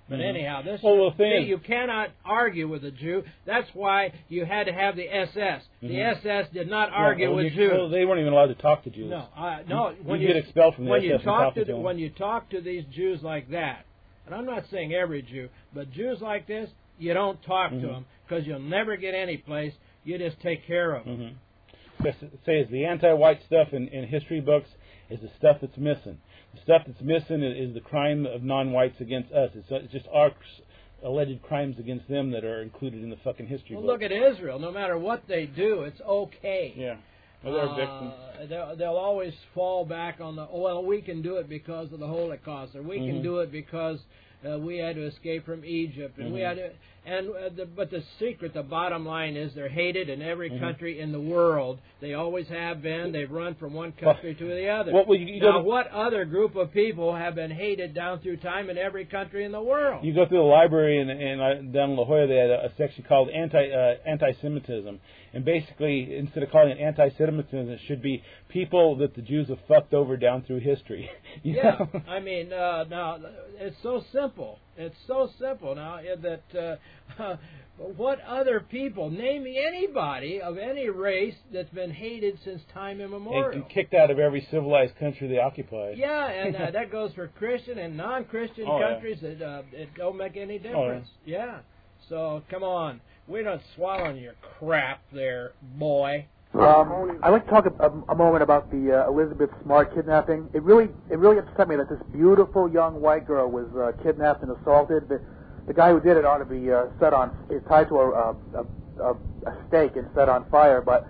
But Mm-hmm. anyhow, this well, the thing see, is, you cannot argue with a Jew. That's why you had to have the S S. The Mm-hmm. S S did not argue yeah, well, with you, Jews. Well, they weren't even allowed to talk to Jews. No, uh, no. You, when you you get expelled from the when S S you and talk talking to to the, them. when you talk to these Jews like that, and I'm not saying every Jew, but Jews like this, you don't talk mm-hmm. to them because you'll never get any place. You just take care of them. Mm-hmm. Say is the anti-white stuff in, in history books is the stuff that's missing. The stuff that's missing is, is the crime of non-whites against us. It's, it's just our alleged crimes against them that are included in the fucking history well, book. look at Israel. No matter what they do, it's okay. Yeah. Well, they're uh, victims. They'll, they'll always fall back on the, oh, well, we can do it because of the Holocaust, or we mm-hmm. can do it because uh, we had to escape from Egypt, and mm-hmm. we had to, and uh, the, but the secret, the bottom line is they're hated in every mm-hmm. country in the world. They always have been. They've run from one country to the other. Well, well, you, you now, to, what other group of people have been hated down through time in every country in the world? You go through the library and, and uh, down in La Jolla, they had a, a section called anti uh, anti-Semitism, and basically instead of calling it anti-Semitism, it should be people that the Jews have fucked over down through history. you Yeah, know? I mean, uh, now it's so simple. It's so simple now that uh, uh, what other people? Name me anybody of any race that's been hated since time immemorial. And, and kicked out of every civilized country they occupied. Yeah, and uh, that goes for Christian and non-Christian oh, countries. Yeah. It, uh, it don't make any difference. Oh, yeah. yeah. So come on, we're not swallowing your crap, there, boy. Um, I'd like to talk a, a moment about the uh, Elizabeth Smart kidnapping. It really, it really upset me that this beautiful young white girl was uh, kidnapped and assaulted. The, the guy who did it ought to be uh, set on, is tied to a, a, a, a stake and set on fire. But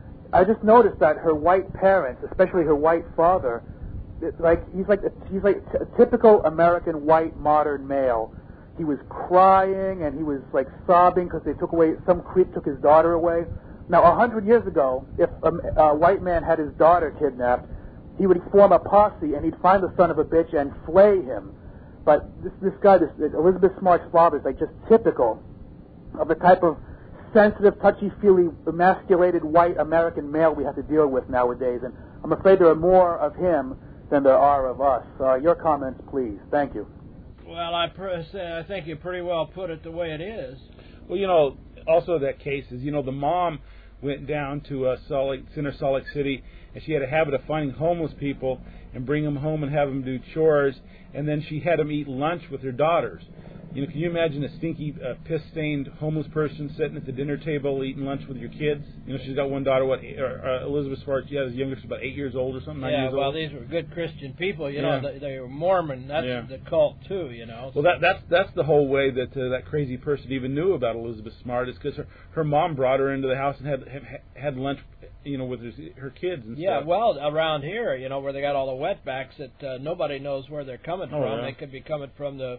I just noticed that her white parents, especially her white father, it, like he's like he's like a typical American white modern male. He was crying and he was like sobbing because they took away, some creep took his daughter away. Now, a hundred years ago, if a, a white man had his daughter kidnapped, he would form a posse and he'd find the son of a bitch and flay him. But this this guy, this Elizabeth Smart's father, is like just typical of the type of sensitive, touchy-feely, emasculated white American male we have to deal with nowadays. And I'm afraid there are more of him than there are of us. Uh, your comments, please. Thank you. Well, I, pr- I think you pretty well put it the way it is. Well, you know, also that case is, you know, the mom went down to uh, Salt Lake, Center Salt Lake City, and she had a habit of finding homeless people and bring them home and have them do chores, and then she had them eat lunch with her daughters. You know, can you imagine a stinky, uh, piss-stained homeless person sitting at the dinner table eating lunch with your kids? You know, she's got one daughter, what, or, uh, Elizabeth Smart, she has a younger, she's about eight years old or something, nine yeah, years well, old. these were good Christian people. You Yeah. know, they, they were Mormon. That's Yeah. the cult, too, you know. Well, that, that's that's the whole way that uh, that crazy person even knew about Elizabeth Smart, is because her, her mom brought her into the house and had had, had lunch, you know, with her, her kids and Yeah, stuff. well, around here, you know, where they got all the wetbacks that uh, nobody knows where they're coming Oh, from. yeah. They could be coming from the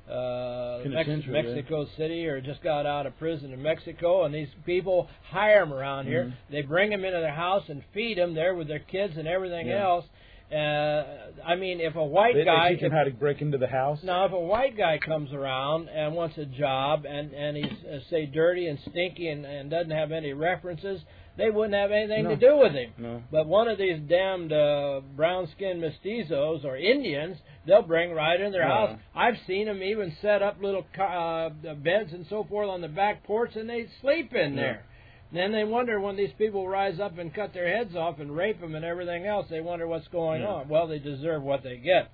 uh, Mex- Penitentiary, Mexico City, or just got out of prison in Mexico, and these people hire them around here. Mm-hmm. They bring them into their house and feed them there with their kids and everything Yeah. else. Uh, I mean, if a white They, guy... they teach them if, how to break into the house. Now, if a white guy comes around and wants a job and, and he's, uh, say, dirty and stinky and, and doesn't have any references, they wouldn't have anything No. to do with him. No. But one of these damned uh, brown-skinned mestizos or Indians, they'll bring right in their Yeah. house. I've seen them even set up little uh, beds and so forth on the back porch, and they sleep in Yeah. there. And then they wonder when these people rise up and cut their heads off and rape them and everything else, they wonder what's going Yeah. on. Well, they deserve what they get.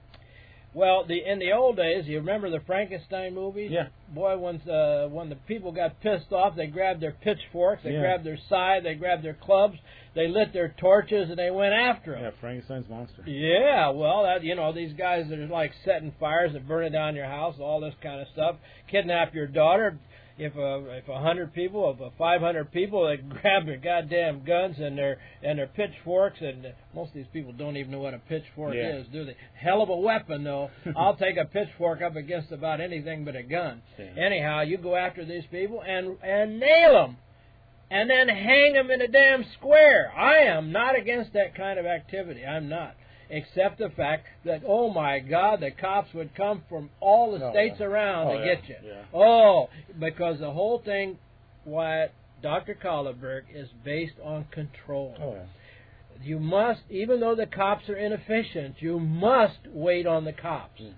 Well, the in the old days, you remember the Frankenstein movies? Yeah. Boy, when uh, when the people got pissed off, they grabbed their pitchforks, they Yeah. grabbed their scythe, they grabbed their clubs, they lit their torches, and they went after them. Yeah, Frankenstein's monster. Yeah, well, that you know, these guys that are like setting fires and burning down your house, all this kind of stuff, kidnap your daughter. If a if a hundred people, if a five hundred people, they grab their goddamn guns and their and their pitchforks, and most of these people don't even know what a pitchfork Yeah. is, do they? Hell of a weapon, though. I'll take a pitchfork up against about anything but a gun. Yeah. Anyhow, you go after these people and and nail them, and then hang them in a damn square. I am not against that kind of activity. I'm not. Except the fact that, oh my God, the cops would come from all the Oh, states yeah. around Oh, to yeah. get you. Yeah. Oh, because the whole thing, Wyatt, Doctor Kahlenberg, is based on control. Oh, yeah. You must, even though the cops are inefficient, you must wait on the cops. Mm.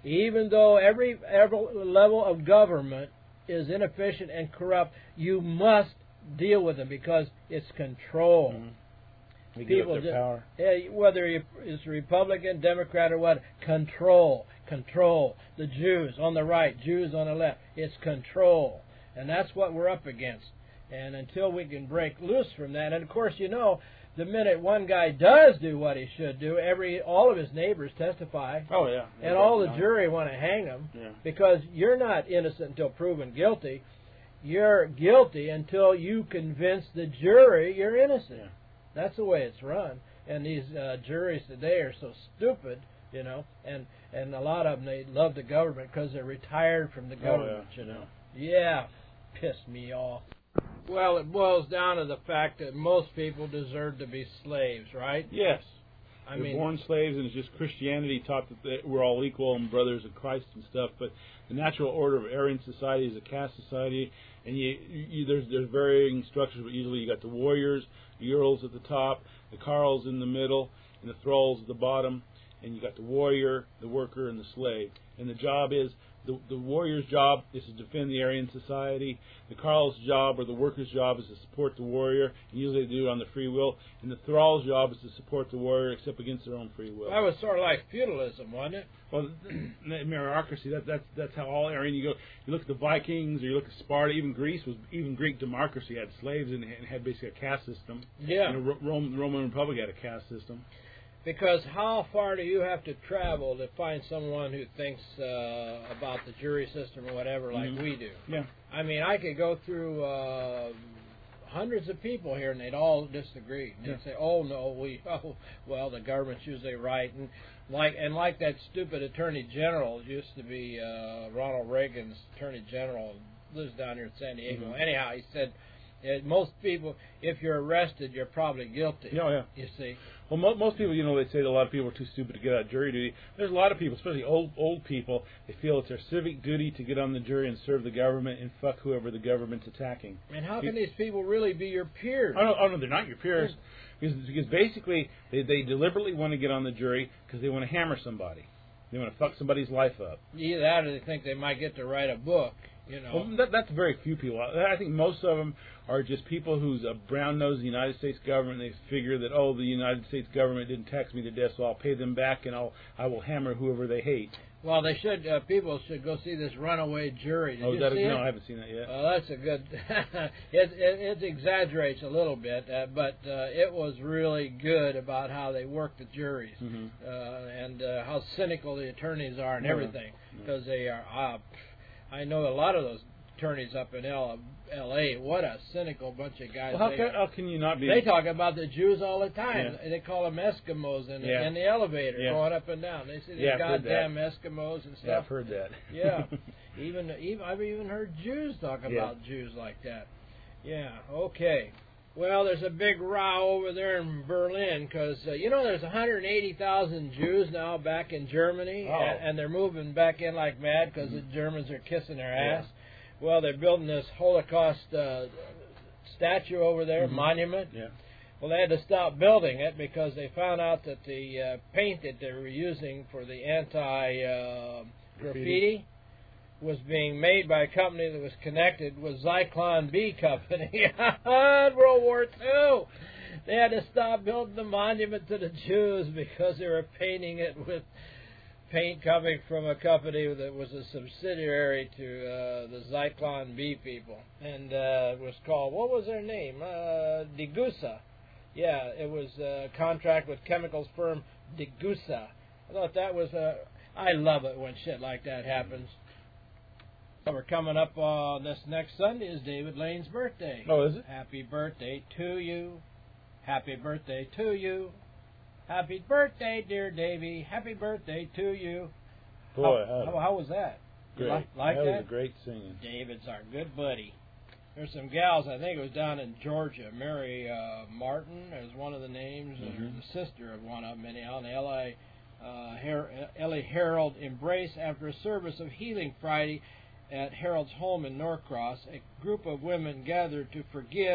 Even though every, every level of government is inefficient and corrupt, you must deal with them because it's control. Mm-hmm. They People give up their just, power. Yeah, whether it's Republican, Democrat, or what, control, control. The Jews on the right, Jews on the left. It's control, and that's what we're up against. And until we can break loose from that, and of course, you know, the minute one guy does do what he should do, every all of his neighbors testify. Oh yeah, and all the jury want to hang him yeah. because you're not innocent until proven guilty. You're guilty until you convince the jury you're innocent. Yeah. That's the way it's run. And these uh, juries today are so stupid, you know, and, and a lot of them, they love the government because they're retired from the government, oh, yeah. you know. Yeah, pissed me off. Well, it boils down to the fact that most people deserve to be slaves, right? Yes. I They're mean, born slaves, and it's just Christianity taught that they, we're all equal and brothers of Christ and stuff. But the natural order of Aryan society is a caste society, and you, you, there's there's varying structures. But usually, you got the warriors, the earls at the top, the carls in the middle, and the thralls at the bottom. And you got the warrior, the worker, and the slave. And the job is the the warrior's job is to defend the Aryan society. The carl's job or the worker's job is to support the warrior, and usually they do it on the free will. And the thrall's job is to support the warrior, except against their own free will. that was sort of like feudalism, wasn't it? Well, meritocracy. That that's that's how all Aryan. You go. You look at the Vikings, or you look at Sparta. Even Greece was even Greek democracy had slaves and had basically a caste system. Yeah. You know, Rome, the Roman Republic had a caste system. Because how far do you have to travel to find someone who thinks uh, about the jury system or whatever like mm-hmm. we do? Yeah. I mean, I could go through uh, hundreds of people here, and they'd all disagree. They'd Yeah. say, "Oh no, we oh well, the government's usually right," and like and like that stupid Attorney General used to be uh, Ronald Reagan's Attorney General, lives down here in San Diego. Mm-hmm. Anyhow, he said. Uh, most people, if you're arrested, you're probably guilty. Yeah, yeah. You see. Well, mo- most people, you know, they say that a lot of people are too stupid to get out of jury duty. There's a lot of people, especially old old people, they feel it's their civic duty to get on the jury and serve the government and fuck whoever the government's attacking. And how You- can these people really be your peers? Oh no, oh, no, they're not your peers. Because, because basically, they, they deliberately want to get on the jury because they want to hammer somebody. They want to fuck somebody's life up. Either that or they think they might get to write a book, you know. Well, that, that's very few people. I think most of them are just people who's a brown-nosed the United States government. They figure that, oh, the United States government didn't tax me to death, so I'll pay them back and I'll I will hammer whoever they hate. Well, they should. Uh, people should go see this Runaway Jury. Did oh, you that see is, it? no, I haven't seen that yet. Oh, that's a good. it, it it exaggerates a little bit, uh, but uh, it was really good about how they work the juries Mm-hmm. uh, and uh, how cynical the attorneys are and Yeah. everything, because they are. Uh, I know a lot of those attorneys up in L A. What a cynical bunch of guys. Well, how they can, are. how can you not be? They talk about the Jews all the time. Yeah. They call them Eskimos in, Yeah. in the elevator Yeah. going up and down. They say these Yeah, I've heard goddamn Eskimos and stuff. Yeah, I've heard that. Yeah, even even I've even heard Jews talk Yeah. about Jews like that. Yeah, okay. Well, there's a big row over there in Berlin because uh, you know there's one hundred eighty thousand Jews now back in Germany, Oh. and, and they're moving back in like mad because Mm-hmm. the Germans are kissing their Yeah. ass. Well, they're building this Holocaust uh, statue over there, Mhm. monument. Yeah. Well, they had to stop building it because they found out that the uh, paint that they were using for the anti uh, graffiti was being made by a company that was connected with Zyklon B Company in World War Two. They had to stop building the monument to the Jews because they were painting it with paint coming from a company that was a subsidiary to uh, the Zyklon B people. And uh, it was called, what was their name? Uh, Degussa. Yeah, it was a contract with chemicals firm Degussa. I thought that was a... I love it when shit like that happens. So we're coming up on this next Sunday is David Lane's birthday. Oh, is it? Happy birthday to you. Happy birthday to you. Happy birthday, dear Davy. Happy birthday to you. Boy, how, how, how, how was that? great. Like, like that, that? was a great singing. David's our good buddy. There's some gals, I think it was down in Georgia. Mary uh, Martin is one of the names, Mhm. or the sister of one of them, anyhow. And L A Uh, Her- Ellie Harold embrace after a service of healing Friday at Harold's home in Norcross. A group of women gathered to forgive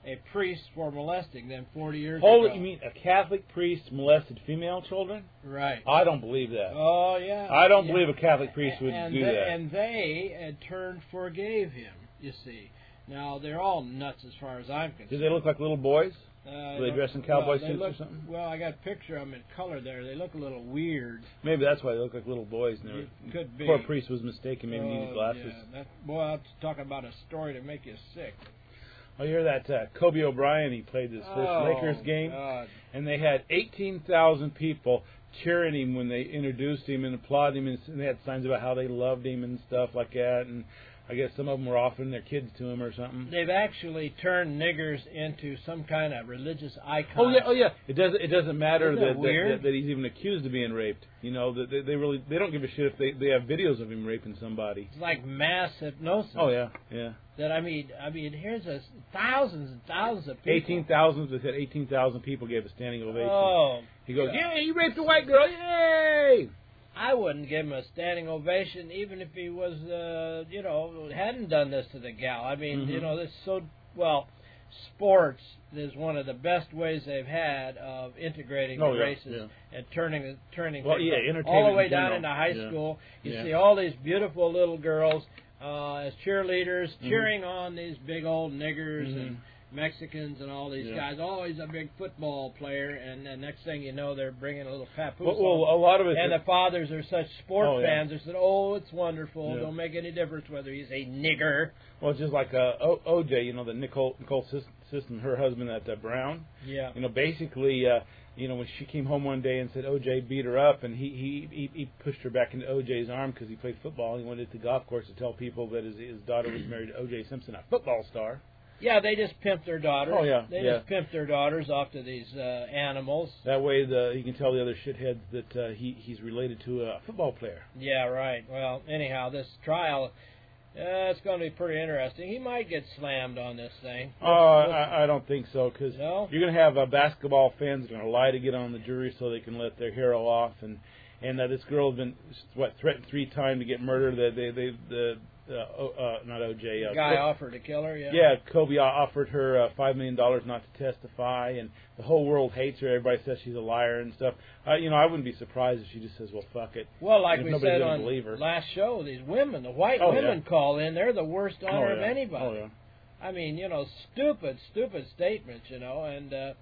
a priest for molesting them forty years Hold ago. it, you mean a Catholic priest molested female children? Right. I don't believe that. Oh, yeah. I don't yeah. believe a Catholic priest would and do they, that. And they, in turn, forgave him, you see. Now, they're all nuts as far as I'm concerned. Do they look like little boys? Uh, Do they dress in cowboy well, they suits look, or something? Well, I got a picture of them in color there. They look a little weird. Maybe that's why they look like little boys. And It could be. Poor priest was mistaken. Maybe Oh, needed glasses. Yeah, that, boy, I'm talking about a story to make you sick. Oh, you hear that? Uh, Kobe O'Brien, he played his first Oh, Lakers game, God. and they had eighteen thousand people cheering him when they introduced him and applauding him, and they had signs about how they loved him and stuff like that. And I guess some of them were offering their kids to him or something. They've actually turned niggers into some kind of religious icon. Oh yeah, oh yeah. It doesn't. It doesn't matter Isn't that that, weird? that, that he's even accused of being raped. You know, that they, they really they don't give a shit if they they have videos of him raping somebody. It's like mass hypnosis. Oh yeah, yeah. That I mean, I mean, here's a thousands and thousands of people. Eighteen thousand. They said eighteen thousand people gave a standing ovation. Oh, he goes, yeah. "Yay! He raped a white girl! Yay!" I wouldn't give him a standing ovation even if he was, uh, you know, hadn't done this to the gal. I mean, Mm-hmm. you know, this is so well. Sports is one of the best ways they've had of integrating Oh, the yeah, races yeah. and turning turning Well, things yeah, up. entertainment all the way in down general. into high Yeah. school. You Yeah. see all these beautiful little girls uh, as cheerleaders Mm-hmm. cheering on these big old niggers Mhm. and Mexicans and all these Yeah. guys. Always a big football player, and the next thing you know, they're bringing a little papoose Well, on. well, a lot of it. And the fathers are such sport Oh, yeah. fans. They said, "Oh, it's wonderful. Yeah. Don't make any difference whether he's a nigger." Well, it's just like uh, o- O J, you know, the Nicole Nicole Sisson, her husband at uh, Brown. Yeah. You know, basically, uh, you know, when she came home one day and said O J beat her up, and he he he, he pushed her back into O J's arm because he played football. He went to the golf course to tell people that his his daughter was married to O J Simpson, a football star. Yeah, they just pimped their daughters. Oh, yeah, They yeah. just pimped their daughters off to these uh, animals. That way, the he can tell the other shitheads that uh, he he's related to a football player. Yeah, right. Well, anyhow, this trial, uh, it's going to be pretty interesting. He might get slammed on this thing. Oh, I, I don't think so, because No? you're going to have uh, basketball fans that are going to lie to get on the jury so they can let their hero off, and and uh, this girl has been what threatened three times to get murdered. They they they the uh, o, uh, not O J. Uh, Guy Co- offered to kill her. Yeah. Yeah, Kobe offered her uh, five million dollars not to testify, and the whole world hates her. Everybody says she's a liar and stuff. Uh, you know, I wouldn't be surprised if she just says, "Well, fuck it." Well, like And we if nobody's said gonna on believe her. last show, these women, the white Oh, women yeah. call in. They're the worst honor oh, of yeah. anybody. Oh, yeah. I mean, you know, stupid, stupid statements, you know, and uh,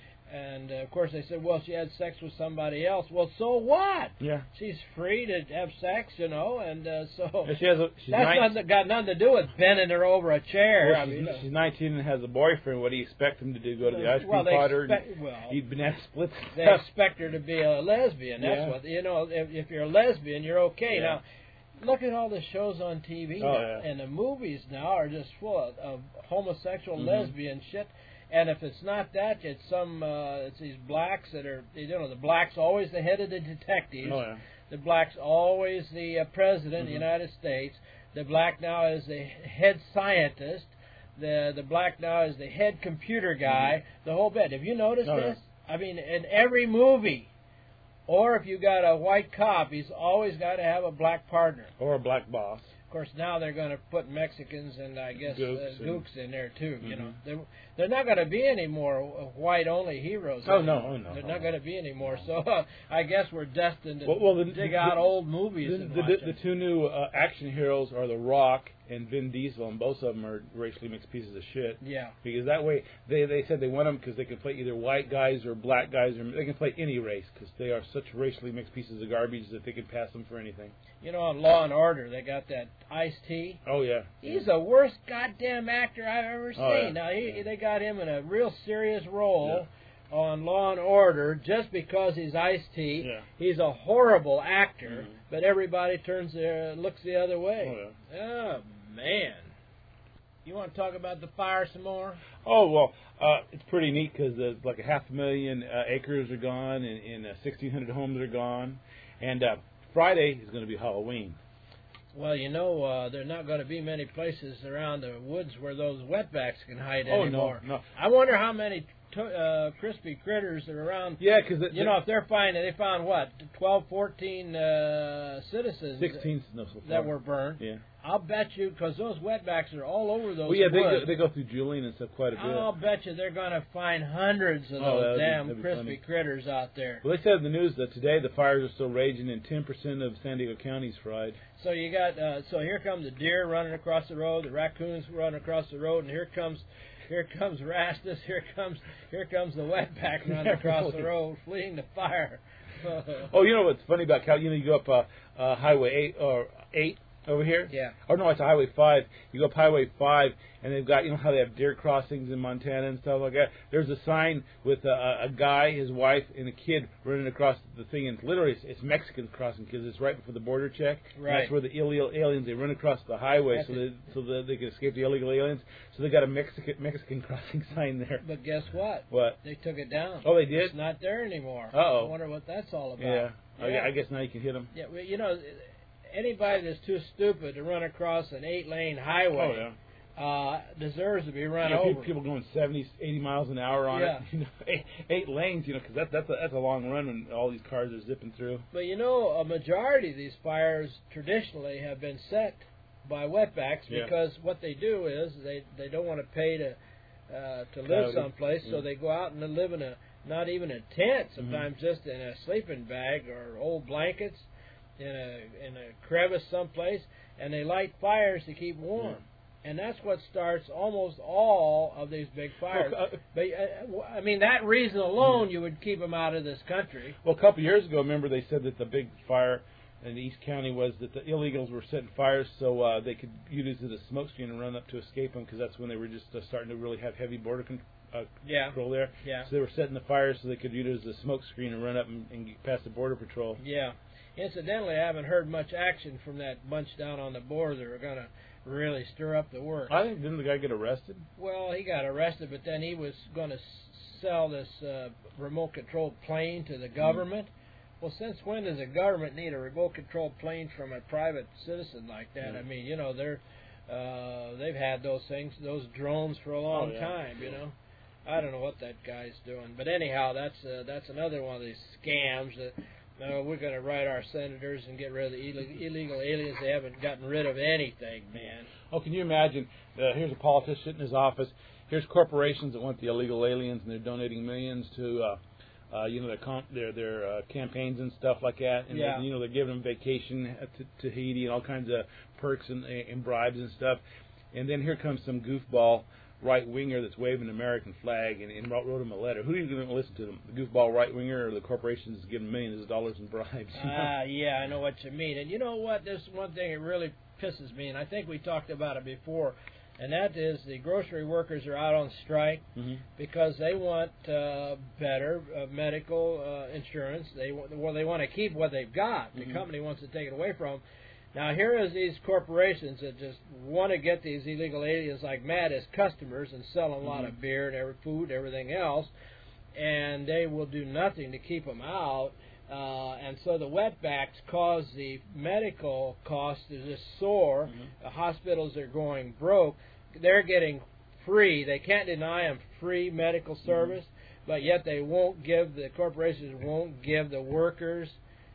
and uh, of course they said, well, she had sex with somebody else. Well, so what? Yeah. She's free to have sex, you know, and uh, so And she has a, she's that's nine- nothing, got nothing to do with bending her over a chair. Well, I she's, mean, uh, she's nineteen and has a boyfriend. What do you expect him to do? Go to the ice cream well, they parlor expect, and well, eat banana splits? they expect her to be a lesbian. That's Yeah. what you know. If, if you're a lesbian, you're okay. Yeah. Now, look at all the shows on T V Oh, now, yeah. and the movies now are just full of, of homosexual, Mhm. lesbian shit. And if it's not that, it's some uh, it's these blacks that are you know the blacks always the head of the detectives. Oh, yeah. The black's always the uh, president of the Mhm. United States. The black now is the head scientist. The the black now is the head computer guy. The whole bit. Have you noticed Oh, yeah. this? I mean, in every movie, or if you got a white cop, he's always got to have a black partner. Or a black boss. Of course, now they're going to put Mexicans and I guess Gooks uh, and- gooks in there too. You Mhm. know, they're, they're not going to be any more white-only heroes. Oh, no, anymore. oh, no, They're oh, not no. going to be anymore. So uh, I guess we're destined to Well, well, the- dig the- out the- old movies The, and the, watch the, them. the two new uh, action heroes are The Rock and Vin Diesel, and both of them are racially mixed pieces of shit. Yeah. Because that way, they, they said they want them because they can play either white guys or black guys, or they can play any race because they are such racially mixed pieces of garbage that they can pass them for anything. You know, on Law and Order, they got that Ice-T. Oh, yeah. He's the worst goddamn actor I've ever seen. Oh, yeah. Now, he, they got him in a real serious role on Law and Order just because he's Ice-T. Yeah. He's a horrible actor, Mhm. but everybody turns their looks the other way. Oh, Oh, man. You want to talk about the fire some more? Oh, well, uh, it's pretty neat because uh, like a half a million uh, acres are gone and, and uh, sixteen hundred homes are gone. And uh, Friday is going to be Halloween. Well, you know, uh, there are not going to be many places around the woods where those wetbacks can hide Oh, no, anymore. no. I wonder how many to, uh, crispy critters that are around. Yeah, because you know, if they're finding, they found what, twelve, fourteen uh, citizens sixteen no, so that were burned. Yeah. I'll bet you, because those wetbacks are all over those. Well, yeah, they woods, go, they go through Julian and stuff quite a bit. I'll bet you they're going to find hundreds of Oh, those that'd be- damn that'd be crispy funny. critters out there. Well, they said in the news that today the fires are still raging and ten percent of San Diego County is fried. So you got, uh, so here come the deer running across the road, the raccoons running across the road, and here comes, here comes Rastus, here comes, here comes the wetback running across the road, fleeing the fire. Oh, you know what's funny about Cal? You know, you go up uh, uh, Highway eight or eight over here. Yeah. Oh no, it's a Highway five. You go up Highway five, and they've got, you know how they have deer crossings in Montana and stuff like that. There's a sign with a, a guy, his wife, and a kid running across the thing, and literally it's, it's Mexican crossing because it's right before the border check. And Right. that's where the illegal aliens, they run across the highway That's so it. that so that they can escape the illegal aliens. So they got a Mexican Mexican crossing sign there. But guess what? What? They took it down. Oh, they did? It's not there anymore. Uh-oh. I wonder what that's all about. Yeah. Oh, Yeah. yeah. I guess now you can hit them. Yeah, well, you know, anybody that's too stupid to run across an eight-lane highway Oh, yeah. uh, deserves to be run You know, over. people going seventy, eighty miles an hour on Yeah. it. You know, eight, eight lanes, you know, because that, that's a, that's a long run when all these cars are zipping through. But you know, a majority of these fires traditionally have been set by wetbacks Yeah. because what they do is they they don't want to pay to uh, to live Coyote. someplace, so Yeah. they go out and they live in a not even a tent, Mm-hmm. sometimes just in a sleeping bag or old blankets in a in a crevice someplace, and they light fires to keep warm. Yeah. And that's what starts almost all of these big fires. Well, uh, but uh, I mean, that reason alone, you would keep them out of this country. Well, a couple of years ago, remember they said that the big fire in East County was that the illegals were setting fires so uh, they could use it as a smoke screen and run up to escape them because that's when they were just uh, starting to really have heavy border con- uh, Yeah. control there. Yeah. So they were setting the fires so they could use it as a smoke screen and run up and, and get past the border patrol. Yeah. Incidentally, I haven't heard much action from that bunch down on the border that are going to really stir up the works. I think, didn't the guy get arrested? Well, he got arrested, but then he was going to sell this uh, remote-controlled plane to the government. Mm. Well, since when does the government need a remote-controlled plane from a private citizen like that? Mm. I mean, you know, they're uh, they've had those things, those drones, for a long Oh, yeah. time. You know, I don't know what that guy's doing, but anyhow, that's uh, that's another one of these scams that. No, we're going to write our senators and get rid of the illegal, illegal aliens. They haven't gotten rid of anything, man. Oh, can you imagine? Uh, here's a politician sitting in his office. Here's corporations that want the illegal aliens, and they're donating millions to, uh, uh, you know, their com- their their uh, campaigns and stuff like that. And Yeah. they, you know, they're giving them vacation to Tahiti and all kinds of perks and, and bribes and stuff. And then here comes some goofball right winger that's waving an American flag and, and wrote, wrote him a letter. Who are you going to listen to them? The goofball right winger or the corporations that's giving millions of dollars in bribes? you know? Ah, yeah, I know what you mean. And you know what? There's one thing that really pisses me, and I think we talked about it before, and that is the grocery workers are out on strike Mhm. because they want uh, better uh, medical uh, insurance. They wa- well, they want to keep what they've got. The Mhm. company wants to take it away from them. Now, here is these corporations that just want to get these illegal aliens like mad as customers and sell them a lot of beer and every food, everything else, and they will do nothing to keep them out. Uh, and so the wetbacks cause the medical costs to just soar. Mhm. The hospitals are going broke. They're getting free. They can't deny them free medical service, but yet they won't give, the corporations won't give the workers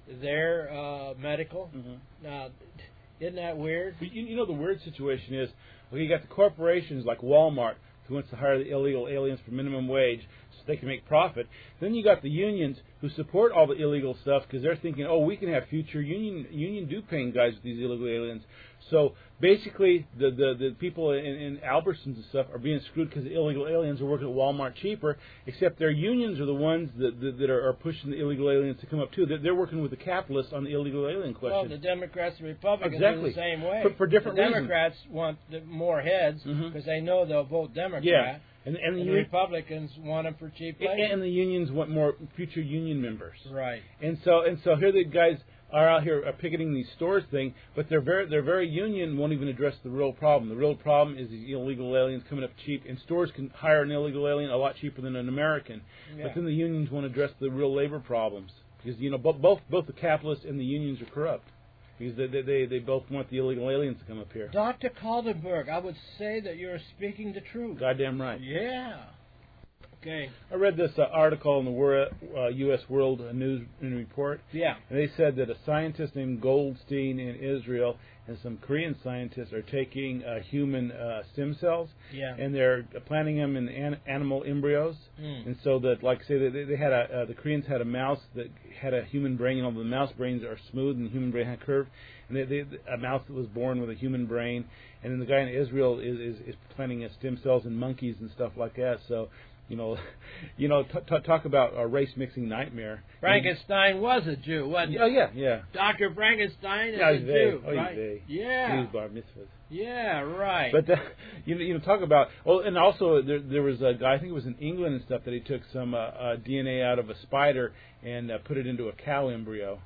their uh, medical. Mhm. Now, isn't that weird? But you, you know the weird situation is, well, you got the corporations like Walmart who wants to hire the illegal aliens for minimum wage so they can make profit. Then you got the unions who support all the illegal stuff because they're thinking, oh, we can have future union union due paying guys with these illegal aliens. So basically, the the, the people in, in Albertsons and stuff are being screwed because the illegal aliens are working at Walmart cheaper. Except their unions are the ones that that, that are, are pushing the illegal aliens to come up too. They're, they're working with the capitalists on the illegal alien question. Well, the Democrats and Republicans Exactly. are the same way. For- for different the reasons. Democrats want the more heads because Mhm. they know they'll vote Democrat. Yeah. And, and, the And the union- Republicans want them for cheap labor. and the unions want more future union members. Right. And so and so here the guys are out here uh, picketing these stores thing, but they're very they're very union won't even address the real problem. The real problem is the illegal aliens coming up cheap, and stores can hire an illegal alien a lot cheaper than an American. Yeah. But then the unions won't address the real labor problems because you know both both both the capitalists and the unions are corrupt because they they they, they both want the illegal aliens to come up here. Doctor Kaldenberg, I would say that you're speaking the truth. Goddamn right. Yeah. Okay. I read this uh, article in the Wor- uh, U S World News Report. Yeah. And they said that a scientist named Goldstein in Israel and some Korean scientists are taking uh, human uh, stem cells, Yeah. and they're planting them in an- animal embryos. Mm. And so that, like, say that they, they had a uh, the Koreans had a mouse that had a human brain. You know, the mouse brains are smooth and the human brain had curve. And they, they, a mouse that was born with a human brain. And then the guy in Israel is is, is planting uh, stem cells in monkeys and stuff like that. So. You know, you know. T- t- talk about a race mixing nightmare. Frankenstein was a Jew, wasn't he? Oh yeah, yeah. Doctor Frankenstein is Yeah, a they, Jew, oh, right? They. Yeah. These bar mitzvahs. Yeah, right. But uh, you know, you know, talk about. Well, and also there there was a guy. I think it was in England and stuff that he took some uh, uh, D N A out of a spider and uh, put it into a cow embryo.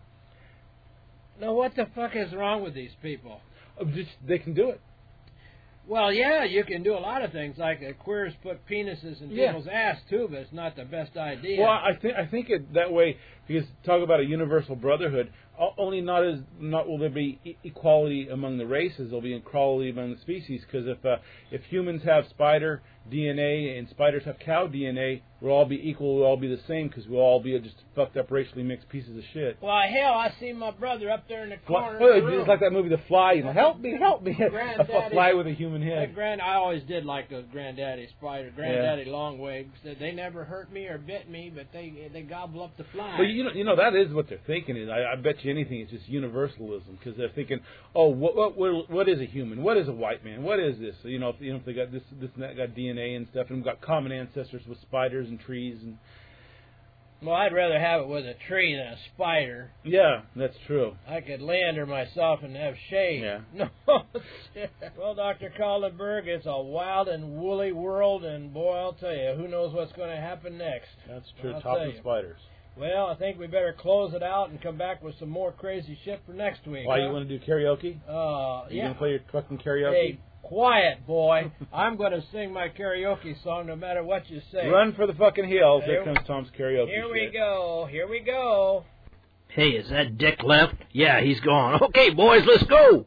Now, what the fuck is wrong with these people? Oh, just, they can do it. Well, yeah, you can do a lot of things, like uh, queers put penises in Yeah. people's ass too, but it's not the best idea. Well, I think I think it that way because talk about a universal brotherhood. o- Only not as not will there be e- equality among the races. There'll be equality among the species. Because if uh, if humans have spider D N A and spiders have cow D N A, we'll all be equal. We'll all be the same because we'll all be just fucked up racially mixed pieces of shit. Well, hell, I see my brother up there in the Fly, corner. well, of the room. it's like that movie The Fly. You know, help me, help me. A Granddaddy- fly with a human Hey, head. grand, I always did like those granddaddy spiders, granddaddy longwigs. They never hurt me or bit me, but they they gobble up the fly. Well, you know, you know that is what they're thinking. Is I, I bet you anything it's just universalism because they're thinking, oh, what, what what what is a human? What is a white man? What is this? You know, if, you know, if they got this this and that got D N A and stuff, and we've got common ancestors with spiders and trees and. Well, I'd rather have it with a tree than a spider. Yeah, that's true. I could lay under myself and have shade. Yeah. No. Well, Doctor Kaldenberg, it's a wild and woolly world, and boy, I'll tell you, who knows what's going to happen next. That's true. I'll Top tell of you. spiders. Well, I think we better close it out and come back with some more crazy shit for next week. Why huh? you want to do karaoke? Uh, You yeah. gonna play your fucking karaoke? Hey, quiet, boy. I'm going to sing my karaoke song no matter what you say. Run for the fucking hills! Here Here- comes Tom's karaoke. Here we shit. go. Here we go. Hey, is that Dick left? Yeah, he's gone. Okay, boys, let's go.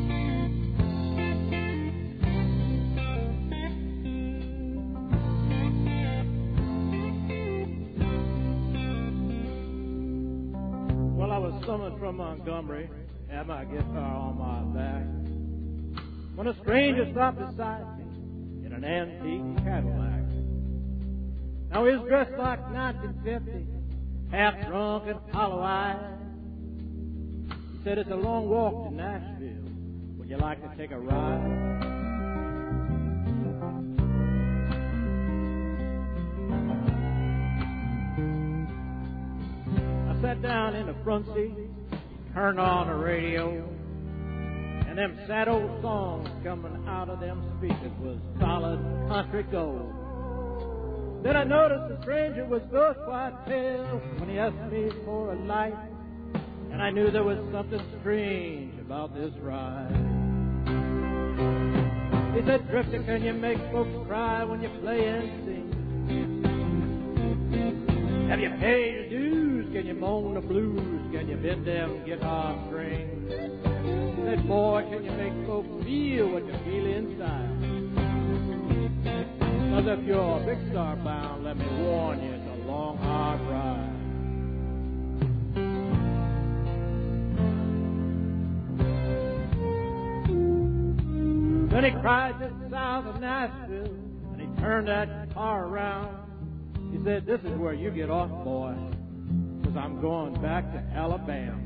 Well, I was summoned from Montgomery, had my guitar on my back, when a stranger stopped beside me in an antique Cadillac. Now he's dressed like nineteen fifty, half drunk and hollow-eyed. He said, it's a long walk to Nashville. Would you like to take a ride? I sat down in the front seat, turned on the radio, and them sad old songs coming out of them speakers was solid country gold. Then I noticed the stranger was both quite pale when he asked me for a light, and I knew there was something strange about this ride. He said, Drifter, can you make folks cry when you play and sing? Have you paid your dues? Can you moan the blues? Can you bend them guitar strings? He said, boy, can you make folks feel what you feel inside? Cause if you're big star bound, let me warn you, it's a long, hard ride. Then he cried just south of Nashville, and he turned that car around. He said, this is where you get off, boy, cause I'm going back to Alabama.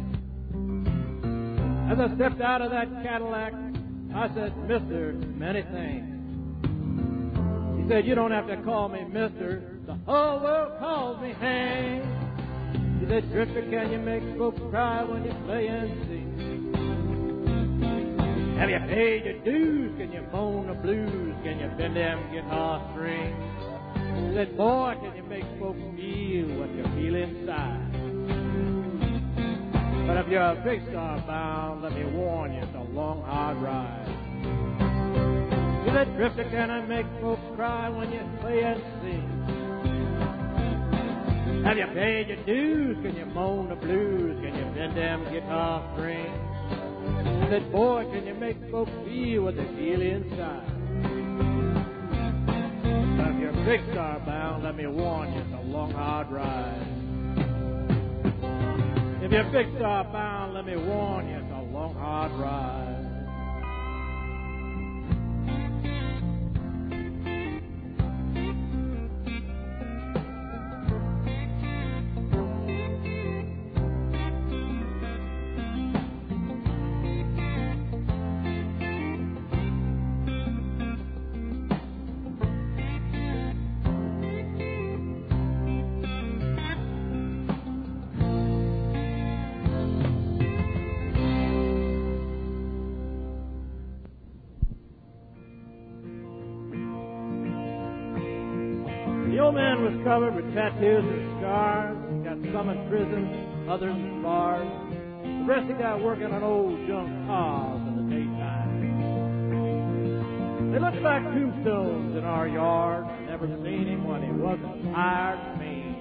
As I stepped out of that Cadillac, I said, Mister Many Things. He said, you don't have to call me Mister The whole world calls me Hank. He said, Drifter, can you make folks cry when you play and sing? Have you paid your dues? Can you moan the blues? Can you bend them guitar strings? He said, boy, can you make folks feel what you feel inside? But if you're a big star bound, let me warn you, it's a long, hard ride. He said, Drifter, can I make folks cry when you play and sing? Have you paid your dues? Can you moan the blues? Can you bend them guitar strings? He said, boy, can you make folks feel what they feel inside? If you're big star bound, let me warn you, it's a long, hard ride. If you're big star bound, let me warn you, it's a long, hard ride. Covered with tattoos and scars. Got some in prison, others in bars. The rest he got working on old junk cars in the daytime. They looked like tombstones in our yard. Never seen him when he wasn't tired and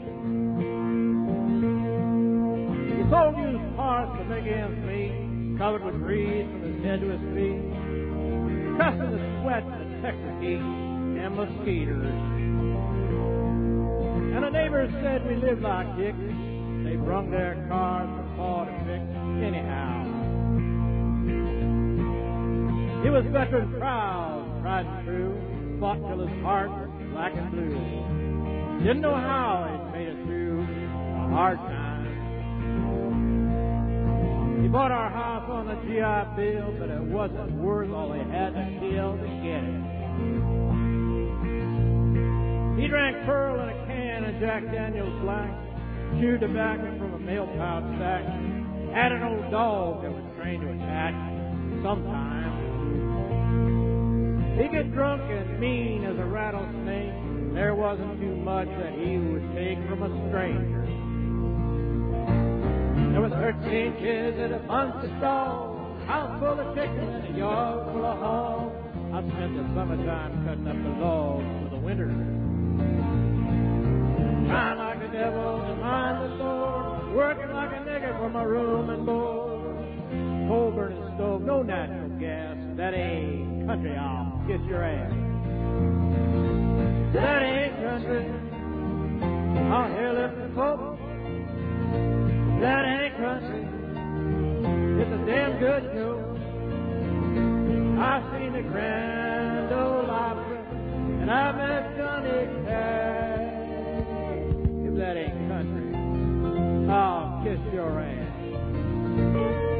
mean. He sold used parts to make ends meet, covered with grease from his head to his feet, cussing the sweat in the Texas heat and mosquitoes. And the neighbors said we lived like dicks. They brung their cars for Paul to fix anyhow. He was veteran proud, tried and true, fought till his heart was black and blue. Didn't know how he made it through a hard time. He bought our house on the G I Bill, but it wasn't worth all he had to kill to get it. He drank Pearl in a can of Jack Daniels Black, chewed tobacco from a mail pouch sack, had an old dog that was trained to attack sometimes. He'd get drunk and mean as a rattlesnake. There wasn't too much that he would take from a stranger. There was thirteen kids at a bunch of stalls, house full of chickens and a yard full of hogs. I spent the summertime cutting up the logs for the winter. Trying like the devil to mind the Lord, working like a nigger for my room and board. Coal burning stove, no natural gas. That ain't country, I'll kiss your ass. That ain't country, I'll hear lifting folks. That ain't country, it's a damn good show. I've seen the Grand Ole Opry, and I've met Johnny Cash. That ain't country, I'll kiss your ass.